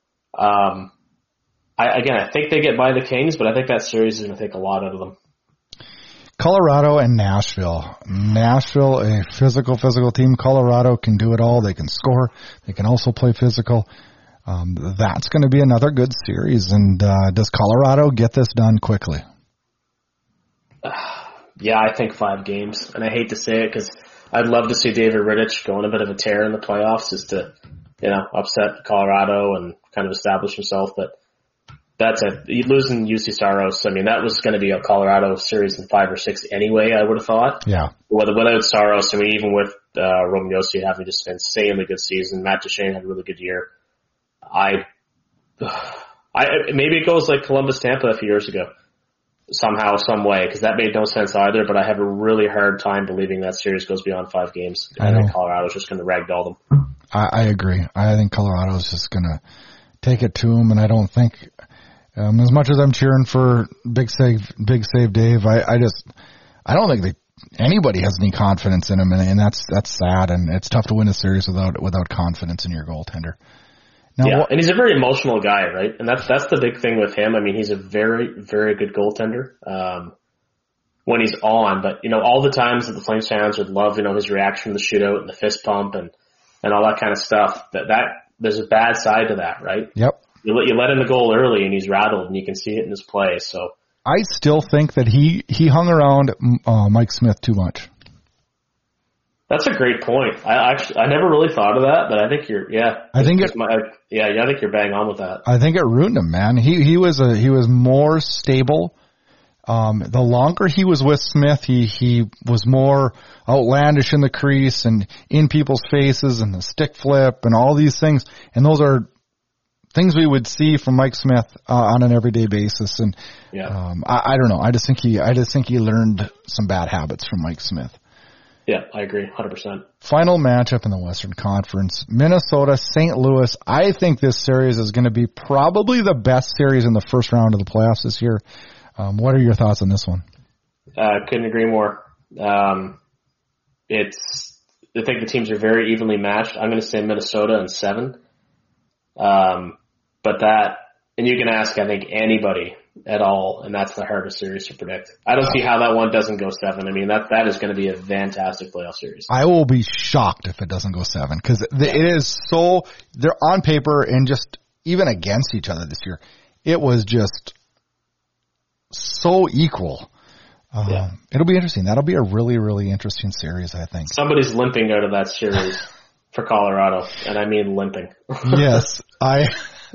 I think they get by the Kings, but I think that series is going to take a lot out of them. Colorado and Nashville. Nashville, a physical team. Colorado can do it all. They can score. They can also play physical. That's going to be another good series. And does Colorado get this done quickly? Yeah, I think 5 games. And I hate to say it because I'd love to see David Rittich go on a bit of a tear in the playoffs just to, upset Colorado and kind of establish himself. But that's it. Losing UC Saros, I mean, that was going to be a Colorado series in 5 or 6 anyway, I would have thought. Yeah. Without Saros, I mean, even with Roman Josi having just an insanely good season, Matt Duchene had a really good year. Maybe it goes like Columbus Tampa a few years ago, somehow, some way, because that made no sense either. But I have a really hard time believing that series goes beyond 5 games. I think Colorado's just going to ragdoll them. I agree. I think Colorado's just going to take it to them, and I don't think, as much as I'm cheering for Big Save Dave, I don't think anybody has any confidence in him, and that's sad, and it's tough to win a series without confidence in your goaltender. Now, and he's a very emotional guy, right? And that's the big thing with him. I mean, he's a very, very good goaltender when he's on. But, all the times that the Flames fans would love, his reaction to the shootout and the fist pump and all that kind of stuff, that there's a bad side to that, right? Yep. You let in the goal early and he's rattled, and you can see it in his play. So I still think that he hung around Mike Smith too much. That's a great point. I never really thought of that, but I think I think you're bang on with that. I think it ruined him, man. He was more stable The longer he was with Smith, he was more outlandish in the crease and in people's faces and the stick flip and all these things. And those are things we would see from Mike Smith on an everyday basis. And I don't know. I just think he learned some bad habits from Mike Smith. Yeah, I agree, 100%. Final matchup in the Western Conference, Minnesota, St. Louis. I think this series is going to be probably the best series in the first round of the playoffs this year. What are your thoughts on this one? Couldn't agree more. I think the teams are very evenly matched. I'm going to say Minnesota in 7. But and you can ask, I think, anybody at all, and that's the hardest series to predict. I don't see how that one doesn't go 7. I mean, that is going to be a fantastic playoff series. I will be shocked if it doesn't go 7 because it is so, they're on paper and just even against each other this year. It was just so equal. It'll be interesting. That'll be a really, really interesting series, I think. Somebody's limping out of that series for Colorado, and I mean limping. Yes, I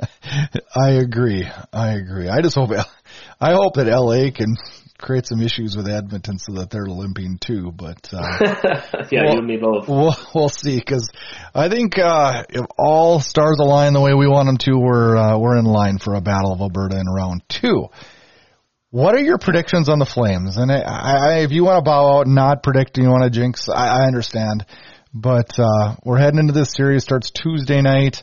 agree. I just hope that LA can create some issues with Edmonton so that they're limping too. But you and me both. We'll see, because I think if all stars align the way we want them to, we're in line for a Battle of Alberta in round 2. What are your predictions on the Flames? And if you want to bow out and not predict, you want to jinx, I understand. But we're heading into this series. Starts Tuesday night.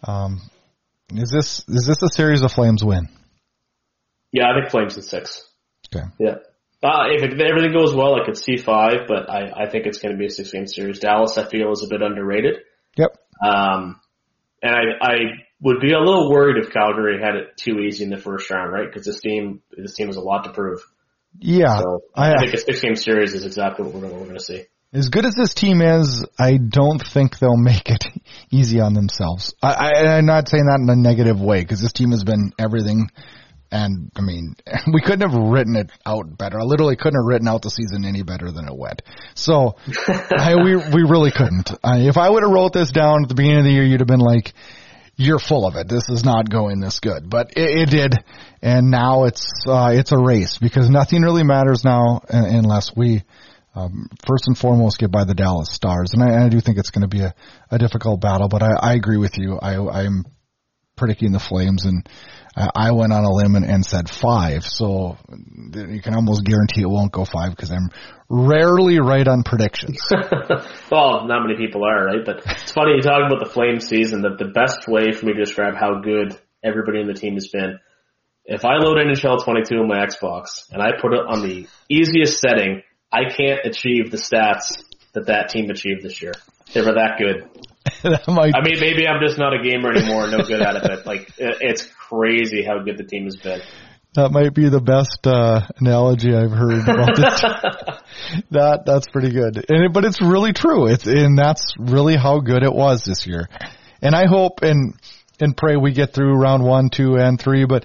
Is this a series the Flames win? Yeah, I think Flames in 6. Okay. Yeah. If everything goes well, I could see 5, but I think it's going to be a 6-game series. Dallas, I feel, is a bit underrated. Yep. And I would be a little worried if Calgary had it too easy in the first round, right? Because this team has a lot to prove. Yeah. So I think a 6-game series is exactly what we're going to see. As good as this team is, I don't think they'll make it easy on themselves. I'm not saying that in a negative way, because this team has been everything. And, I mean, we couldn't have written it out better. I literally couldn't have written out the season any better than it went. So, we really couldn't. If I would have wrote this down at the beginning of the year, you'd have been like, you're full of it. This is not going this good. But it did. And now it's a race, because nothing really matters now unless we, first and foremost, get by the Dallas Stars. And I do think it's going to be a difficult battle, but I agree with you. I'm predicting the Flames, and I went on a limb and said 5, so you can almost guarantee it won't go 5 because I'm rarely right on predictions. Well, not many people are, right? But it's funny you talk about the Flames season, that the best way for me to describe how good everybody in the team has been, if I load NHL 22 on my Xbox and I put it on the easiest setting, I can't achieve the stats that team achieved this year. They were that good. I mean, maybe I'm just not a gamer anymore, no good at it, but like, it's crazy how good the team has been. That might be the best analogy I've heard about this. That's pretty good. But it's really true. And that's really how good it was this year. And I hope and pray we get through round 1, 2, and 3. But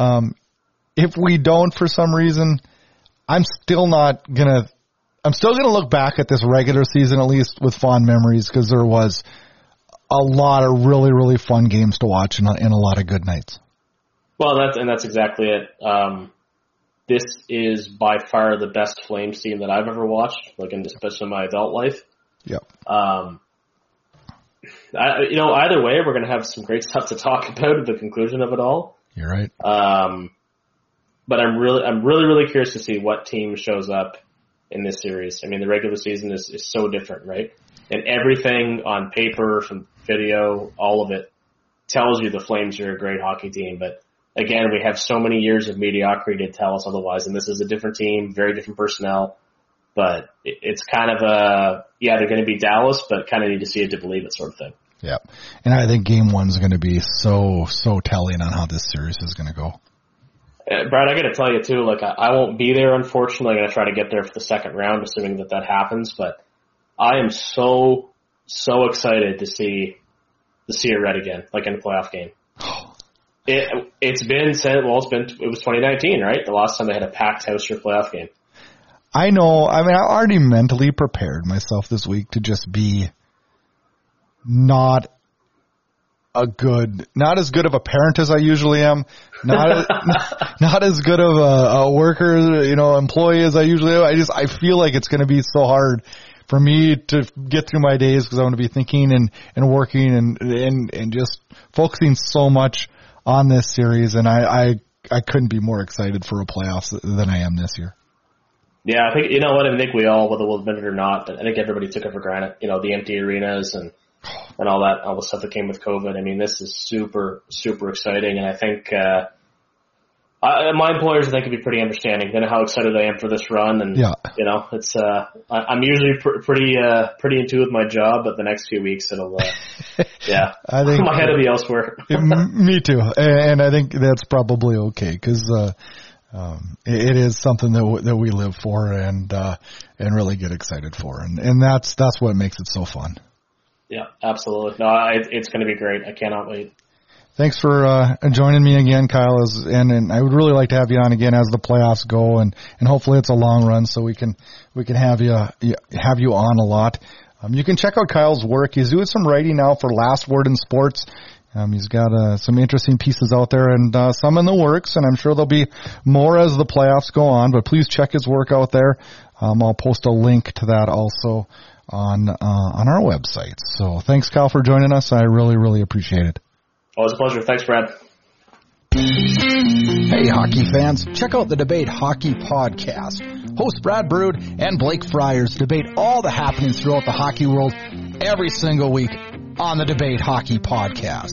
if we don't for some reason, I'm still gonna look back at this regular season at least with fond memories, because there was a lot of really, really fun games to watch and a lot of good nights. Well, that's exactly it. This is by far the best Flames team that I've ever watched, like especially in my adult life. Yep. Either way, we're going to have some great stuff to talk about at the conclusion of it all. You're right. But I'm really curious to see what team shows up in this series. I mean, the regular season is so different, right? And everything on paper, from video, all of it tells you the Flames are a great hockey team. But again, we have so many years of mediocrity to tell us otherwise. And this is a different team, very different personnel. But it's kind of they're going to be Dallas, but kind of need to see it to believe it sort of thing. Yeah. And I think game 1 is going to be so telling on how this series is going to go. Brad, I got to tell you too, like I won't be there, unfortunately. I'm going to try to get there for the second round, assuming that happens. But I am so excited to see the Sea of Red again, like in a playoff game. It was 2019, right? The last time they had a packed house for a playoff game. I know. I mean, I already mentally prepared myself this week to just be not not as good of a parent as I usually am, not as good of a worker, employee as I usually am. I feel like it's going to be so hard for me to get through my days because I'm going to be thinking and working and just focusing so much on this series. And I couldn't be more excited for a playoffs than I am this year. Yeah, I think, I think we all, whether we'll admit it or not, I think everybody took it for granted, the empty arenas and all the stuff that came with COVID. I mean, this is super, super exciting. And I think, my employers, I think, could be pretty understanding. They know how excited I am for this run. And, it's, I'm usually pretty in tune with my job, but the next few weeks it'll, I think my head will be elsewhere. Me too. And I think that's probably okay because, it is something that we live for and really get excited for. And that's what makes it so fun. Yeah, absolutely. No, it's going to be great. I cannot wait. Thanks for joining me again, Kyle. And I would really like to have you on again as the playoffs go, and hopefully it's a long run so we can have you on a lot. You can check out Kyle's work. He's doing some writing now for Last Word in Sports. He's got some interesting pieces out there and some in the works, and I'm sure there'll be more as the playoffs go on. But please check his work out there. I'll post a link to that also on our website. So thanks, Kyle, for joining us. I really, really appreciate it. Always a pleasure. Thanks, Brad. Hey, hockey fans. Check out the Debate Hockey Podcast. Hosts Brad Brood and Blake Friars debate all the happenings throughout the hockey world every single week on the Debate Hockey Podcast.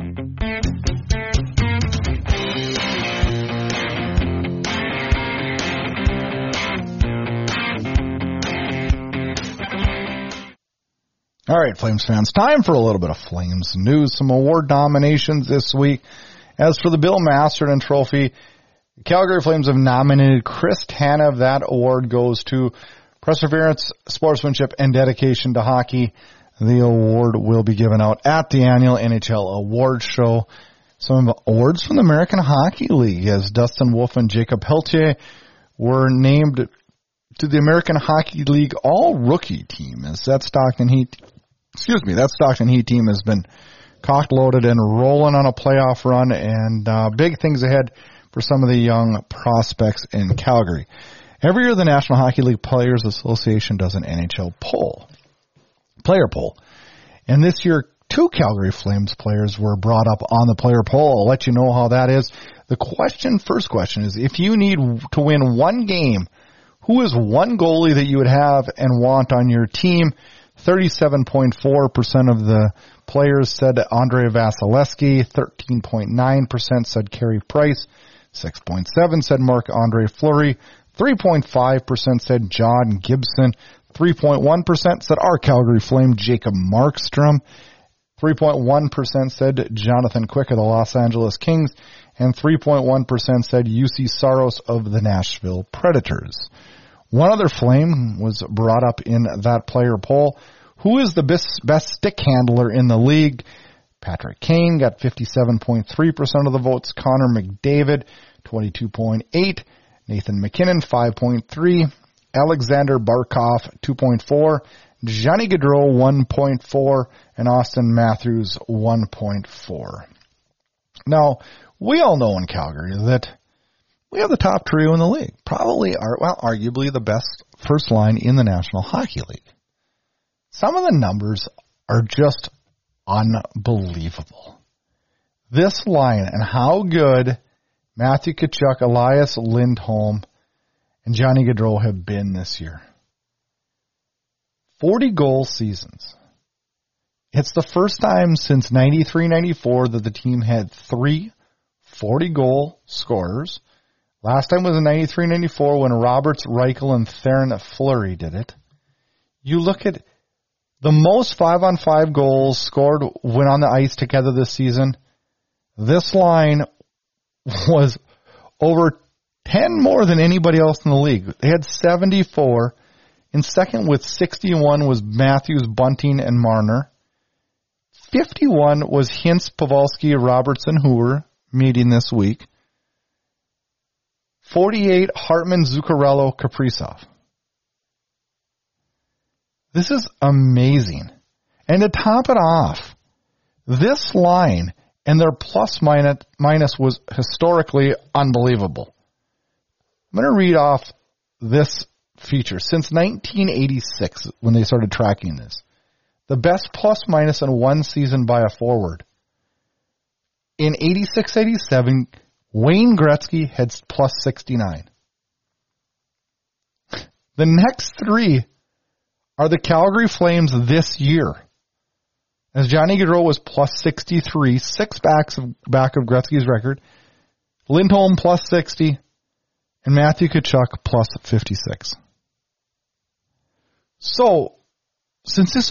All right, Flames fans, time for a little bit of Flames news. Some award nominations this week. As for the Bill Masterton Trophy, Calgary Flames have nominated Chris Tanev. That award goes to perseverance, sportsmanship, and dedication to hockey. The award will be given out at the annual NHL Awards Show. Some awards from the American Hockey League, as Dustin Wolf and Jacob Pelletier were named to the American Hockey League All-Rookie Team, as that Stockton Heat team has been cock-loaded and rolling on a playoff run, and big things ahead for some of the young prospects in Calgary. Every year, the National Hockey League Players Association does an NHL player poll. And this year, 2 Calgary Flames players were brought up on the player poll. I'll let you know how that is. The first question is, if you need to win one game, who is one goalie that you would have and want on your team? 37.4% of the players said Andrei Vasilevsky, 13.9% said Carey Price, 6.7% said Marc-Andre Fleury, 3.5% said John Gibson, 3.1% said our Calgary Flame Jacob Markstrom, 3.1% said Jonathan Quick of the Los Angeles Kings, and 3.1% said UC Saros of the Nashville Predators. One other Flame was brought up in that player poll. Who is the best stick handler in the league? Patrick Kane got 57.3% of the votes. Connor McDavid, 22.8%. Nathan McKinnon, 5.3%. Alexander Barkov, 2.4%. Johnny Gaudreau, 1.4%. And Austin Matthews, 1.4%. Now, we all know in Calgary that we have the top trio in the league. Arguably the best first line in the National Hockey League. Some of the numbers are just unbelievable. This line and how good Matthew Tkachuk, Elias Lindholm, and Johnny Gaudreau have been this year. 40-goal seasons. It's the first time since 93-94 that the team had 3 40-goal scorers. Last time was in 93-94 when Roberts, Reichel, and Theoren Fleury did it. You look at the most 5-on-5 goals scored when on the ice together this season. This line was over 10 more than anybody else in the league. They had 74. In second with 61 was Matthews, Bunting, and Marner. 51 was Hintz, Pavelski, Robertson, who were meeting this week. 48, Hartman, Zuccarello, Kaprizov. This is amazing. And to top it off, This line and their plus minus was historically unbelievable. I'm going to read off this feature. Since 1986, when they started tracking this, the best plus minus in one season by a forward. In 86-87, Wayne Gretzky had plus 69. The next three are the Calgary Flames this year, as Johnny Gaudreau was plus 63, six back of Gretzky's record, Lindholm plus 60, and Matthew Tkachuk plus 56. So, since this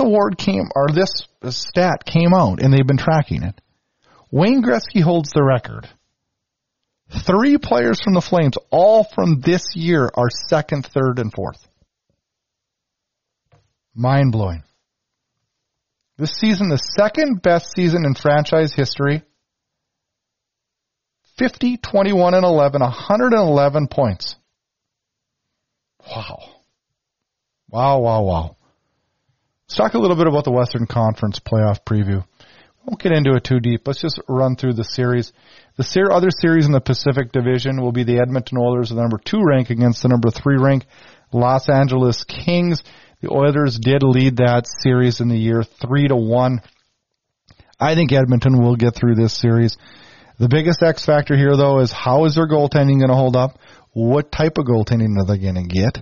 stat came out and they've been tracking it, Wayne Gretzky holds the record. 3 players from the Flames, all from this year, are second, third, and fourth. Mind-blowing. This season, the second best season in franchise history. 50, 21, and 11, 111 points. Wow. Wow. Let's talk a little bit about the Western Conference playoff preview. We won't get into it too deep. Let's just run through the series. The other series in the Pacific Division will be the Edmonton Oilers, the number 2 rank against the number 3 rank Los Angeles Kings. The Oilers did lead that series in the year 3-1. I think Edmonton will get through this series. The biggest X factor here, though, is how is their goaltending going to hold up? What type of goaltending are they going to get?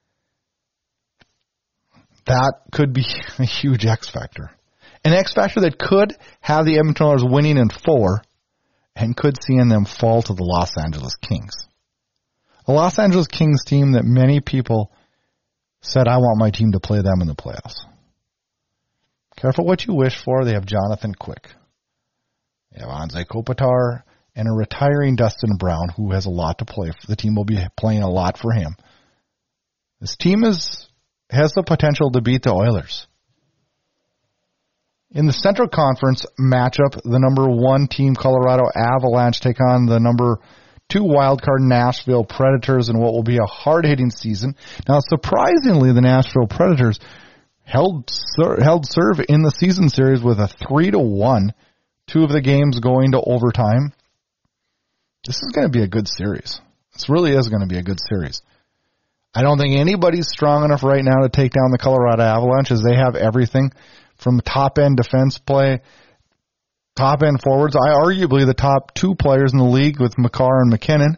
That could be a huge X factor. An X factor that could have the Edmonton Oilers winning in 4 and could see them fall to the Los Angeles Kings. A Los Angeles Kings team that many people said, I want my team to play them in the playoffs. Careful what you wish for. They have Jonathan Quick. They have Anze Kopitar and a retiring Dustin Brown who has a lot to play for. The team will be playing a lot for him. This team has the potential to beat the Oilers. In the Central Conference matchup, the number 1 team, Colorado Avalanche, take on the number 2 wildcard Nashville Predators in what will be a hard-hitting season. Now, surprisingly, the Nashville Predators held serve in the season series with a 3-1, 2 of the games going to overtime. This is going to be a good series. This really is going to be a good series. I don't think anybody's strong enough right now to take down the Colorado Avalanche, as they have everything from top-end defense play, top-end forwards. Arguably the top 2 players in the league with Makar and McKinnon.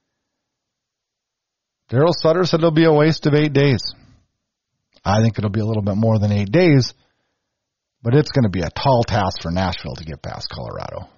Daryl Sutter said it'll be a waste of 8 days. I think it'll be a little bit more than 8 days, but it's going to be a tall task for Nashville to get past Colorado.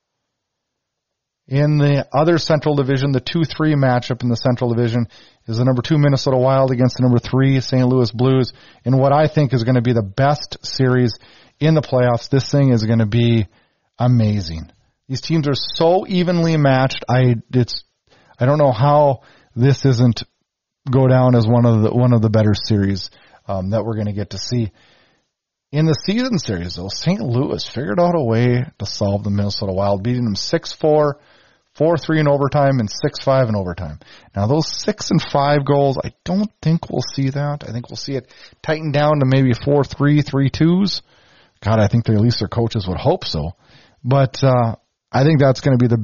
In the other Central Division, the 2-3 matchup in the Central Division is the number 2 Minnesota Wild against the number 3 St. Louis Blues in what I think is going to be the best series in the playoffs. This thing is going to be amazing. These teams are so evenly matched. I don't know how this isn't go down as one of the better series that we're going to get to see. In the season series, though, St. Louis figured out a way to solve the Minnesota Wild, beating them 6-4, 4-3 in overtime, and 6-5 in overtime. Now, those 6 and 5 goals, I don't think we'll see that. I think we'll see it tighten down to maybe 4-3, 3-2s. God, I think at least their coaches would hope so. But I think that's going to be the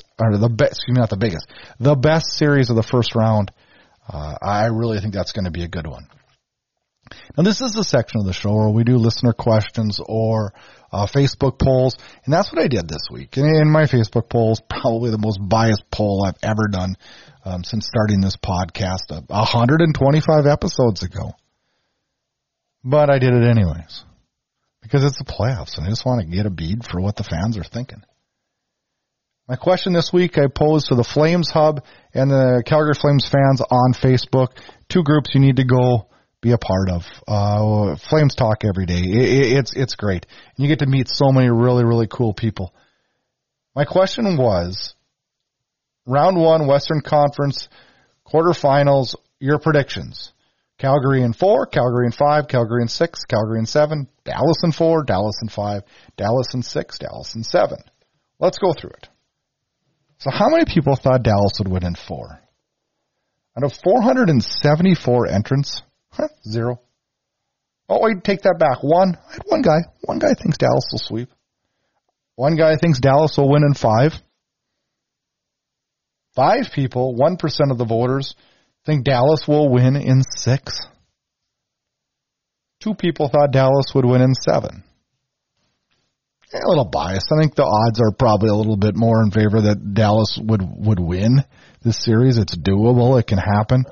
best series of the first round. I really think that's going to be a good one. Now, this is the section of the show where we do listener questions or Facebook polls, and that's what I did this week. And my Facebook poll is probably the most biased poll I've ever done since starting this podcast 125 episodes ago. But I did it anyways, because it's the playoffs, and I just want to get a bead for what the fans are thinking. My question this week I posed to the Flames Hub and the Calgary Flames fans on Facebook, 2 groups you need to go be a part of. Flames Talk every day. It's great. And you get to meet so many really, really cool people. My question was, round 1, Western Conference, quarterfinals, your predictions. Calgary in 4, Calgary in 5, Calgary in 6, Calgary in 7, Dallas in 4, Dallas in 5, Dallas in 6, Dallas in 7. Let's go through it. So how many people thought Dallas would win in 4? Out of 474 entrants, 0. Oh, I'd take that back. 1. I had one guy. One guy thinks Dallas will sweep. One guy thinks Dallas will win in 5. 5 people, 1% of the voters, think Dallas will win in 6. 2 people thought Dallas would win in 7. A little biased. I think the odds are probably a little bit more in favor that Dallas would win this series. It's doable. It can happen.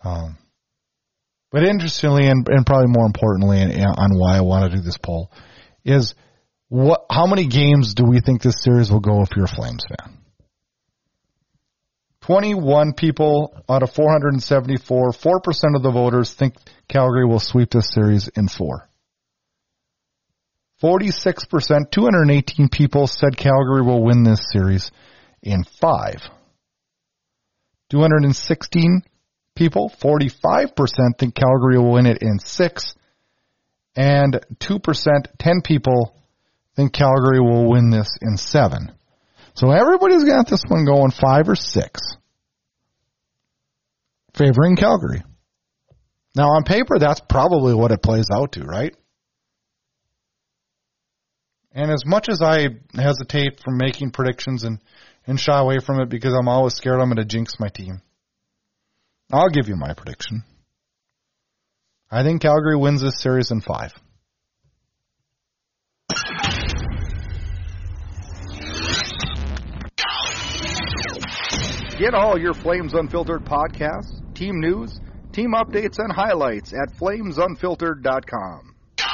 But interestingly, and probably more importantly, on why I want to do this poll, is how many games do we think this series will go if you're a Flames fan? 21 people out of 474, 4% of the voters think Calgary will sweep this series in 4. 46%, 218 people said Calgary will win this series in 5. 216 people, 45% think Calgary will win it in 6. And 2%, 10 people think Calgary will win this in 7. So everybody's got this one going 5 or 6. Favoring Calgary. Now on paper, that's probably what it plays out to, right? And as much as I hesitate from making predictions and shy away from it because I'm always scared I'm going to jinx my team, I'll give you my prediction. I think Calgary wins this series in 5. Get all your Flames Unfiltered podcasts, team news, team updates, and highlights at FlamesUnfiltered.com.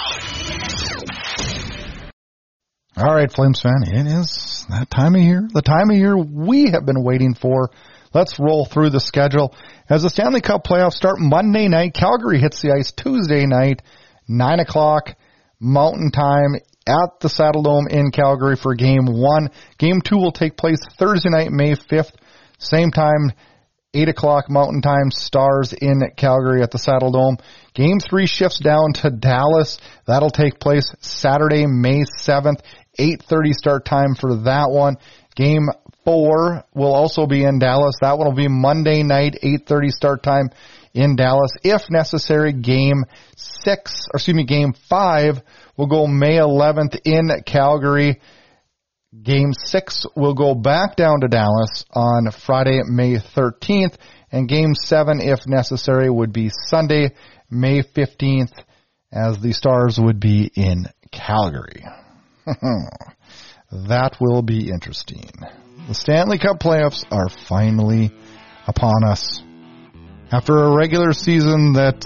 All right, Flames fan, it is that time of year, the time of year we have been waiting for. Let's roll through the schedule. As the Stanley Cup playoffs start Monday night, Calgary hits the ice Tuesday night, 9 o'clock Mountain Time at the Saddledome in Calgary for Game 1. Game 2 will take place Thursday night, May 5th. Same time, 8 o'clock Mountain Time, Stars in Calgary at the Saddledome. Game 3 shifts down to Dallas. That'll take place Saturday, May 7th, 8:30 start time for that one. Game 4 will also be in Dallas. That one will be Monday night, 8:30 start time in Dallas. If necessary, Game 5 will go May 11th in Calgary. Game 6 will go back down to Dallas on Friday, May 13th, and Game 7, if necessary, would be Sunday, May 15th, as the Stars would be in Calgary. That will be interesting. The Stanley Cup playoffs are finally upon us. After a regular season that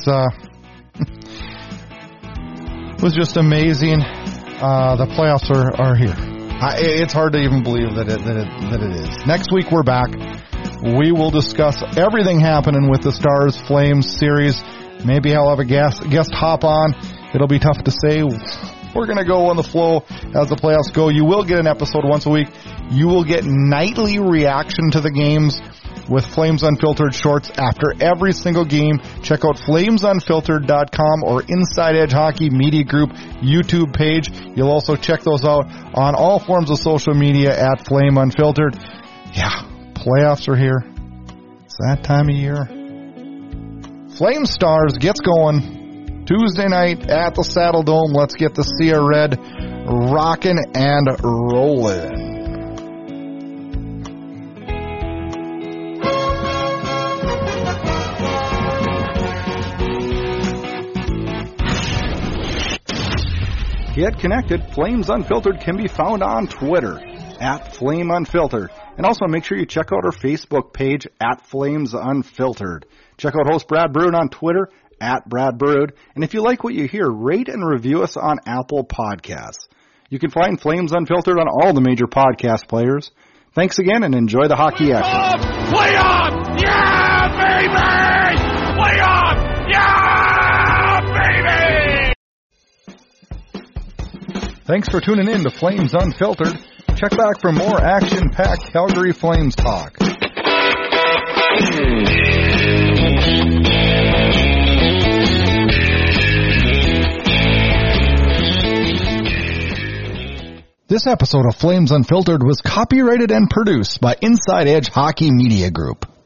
was just amazing, the playoffs are here. It's hard to even believe that it is. Next week we're back. We will discuss everything happening with the Stars Flames series. Maybe I'll have a guest hop on. It'll be tough to say. We're going to go on the flow as the playoffs go. You will get an episode once a week. You will get nightly reaction to the games with Flames Unfiltered shorts after every single game. Check out FlamesUnfiltered.com or Inside Edge Hockey Media Group YouTube page. You'll also check those out on all forms of social media at Flame Unfiltered. Yeah, playoffs are here. It's that time of year. Flame Stars gets going Tuesday night at the Saddledome. Let's get the Sea of Red rocking and rolling. Get connected. Flames Unfiltered can be found on Twitter at Flame Unfiltered. And also make sure you check out our Facebook page at Flames Unfiltered. Check out host Brad Brood on Twitter at Brad Brood. And if you like what you hear, rate and review us on Apple Podcasts. You can find Flames Unfiltered on all the major podcast players. Thanks again and enjoy the hockey action. Play on! Yeah, baby! Play on! Yeah, baby! Thanks for tuning in to Flames Unfiltered. Check back for more action-packed Calgary Flames talk. This episode of Flames Unfiltered was copyrighted and produced by Inside Edge Hockey Media Group.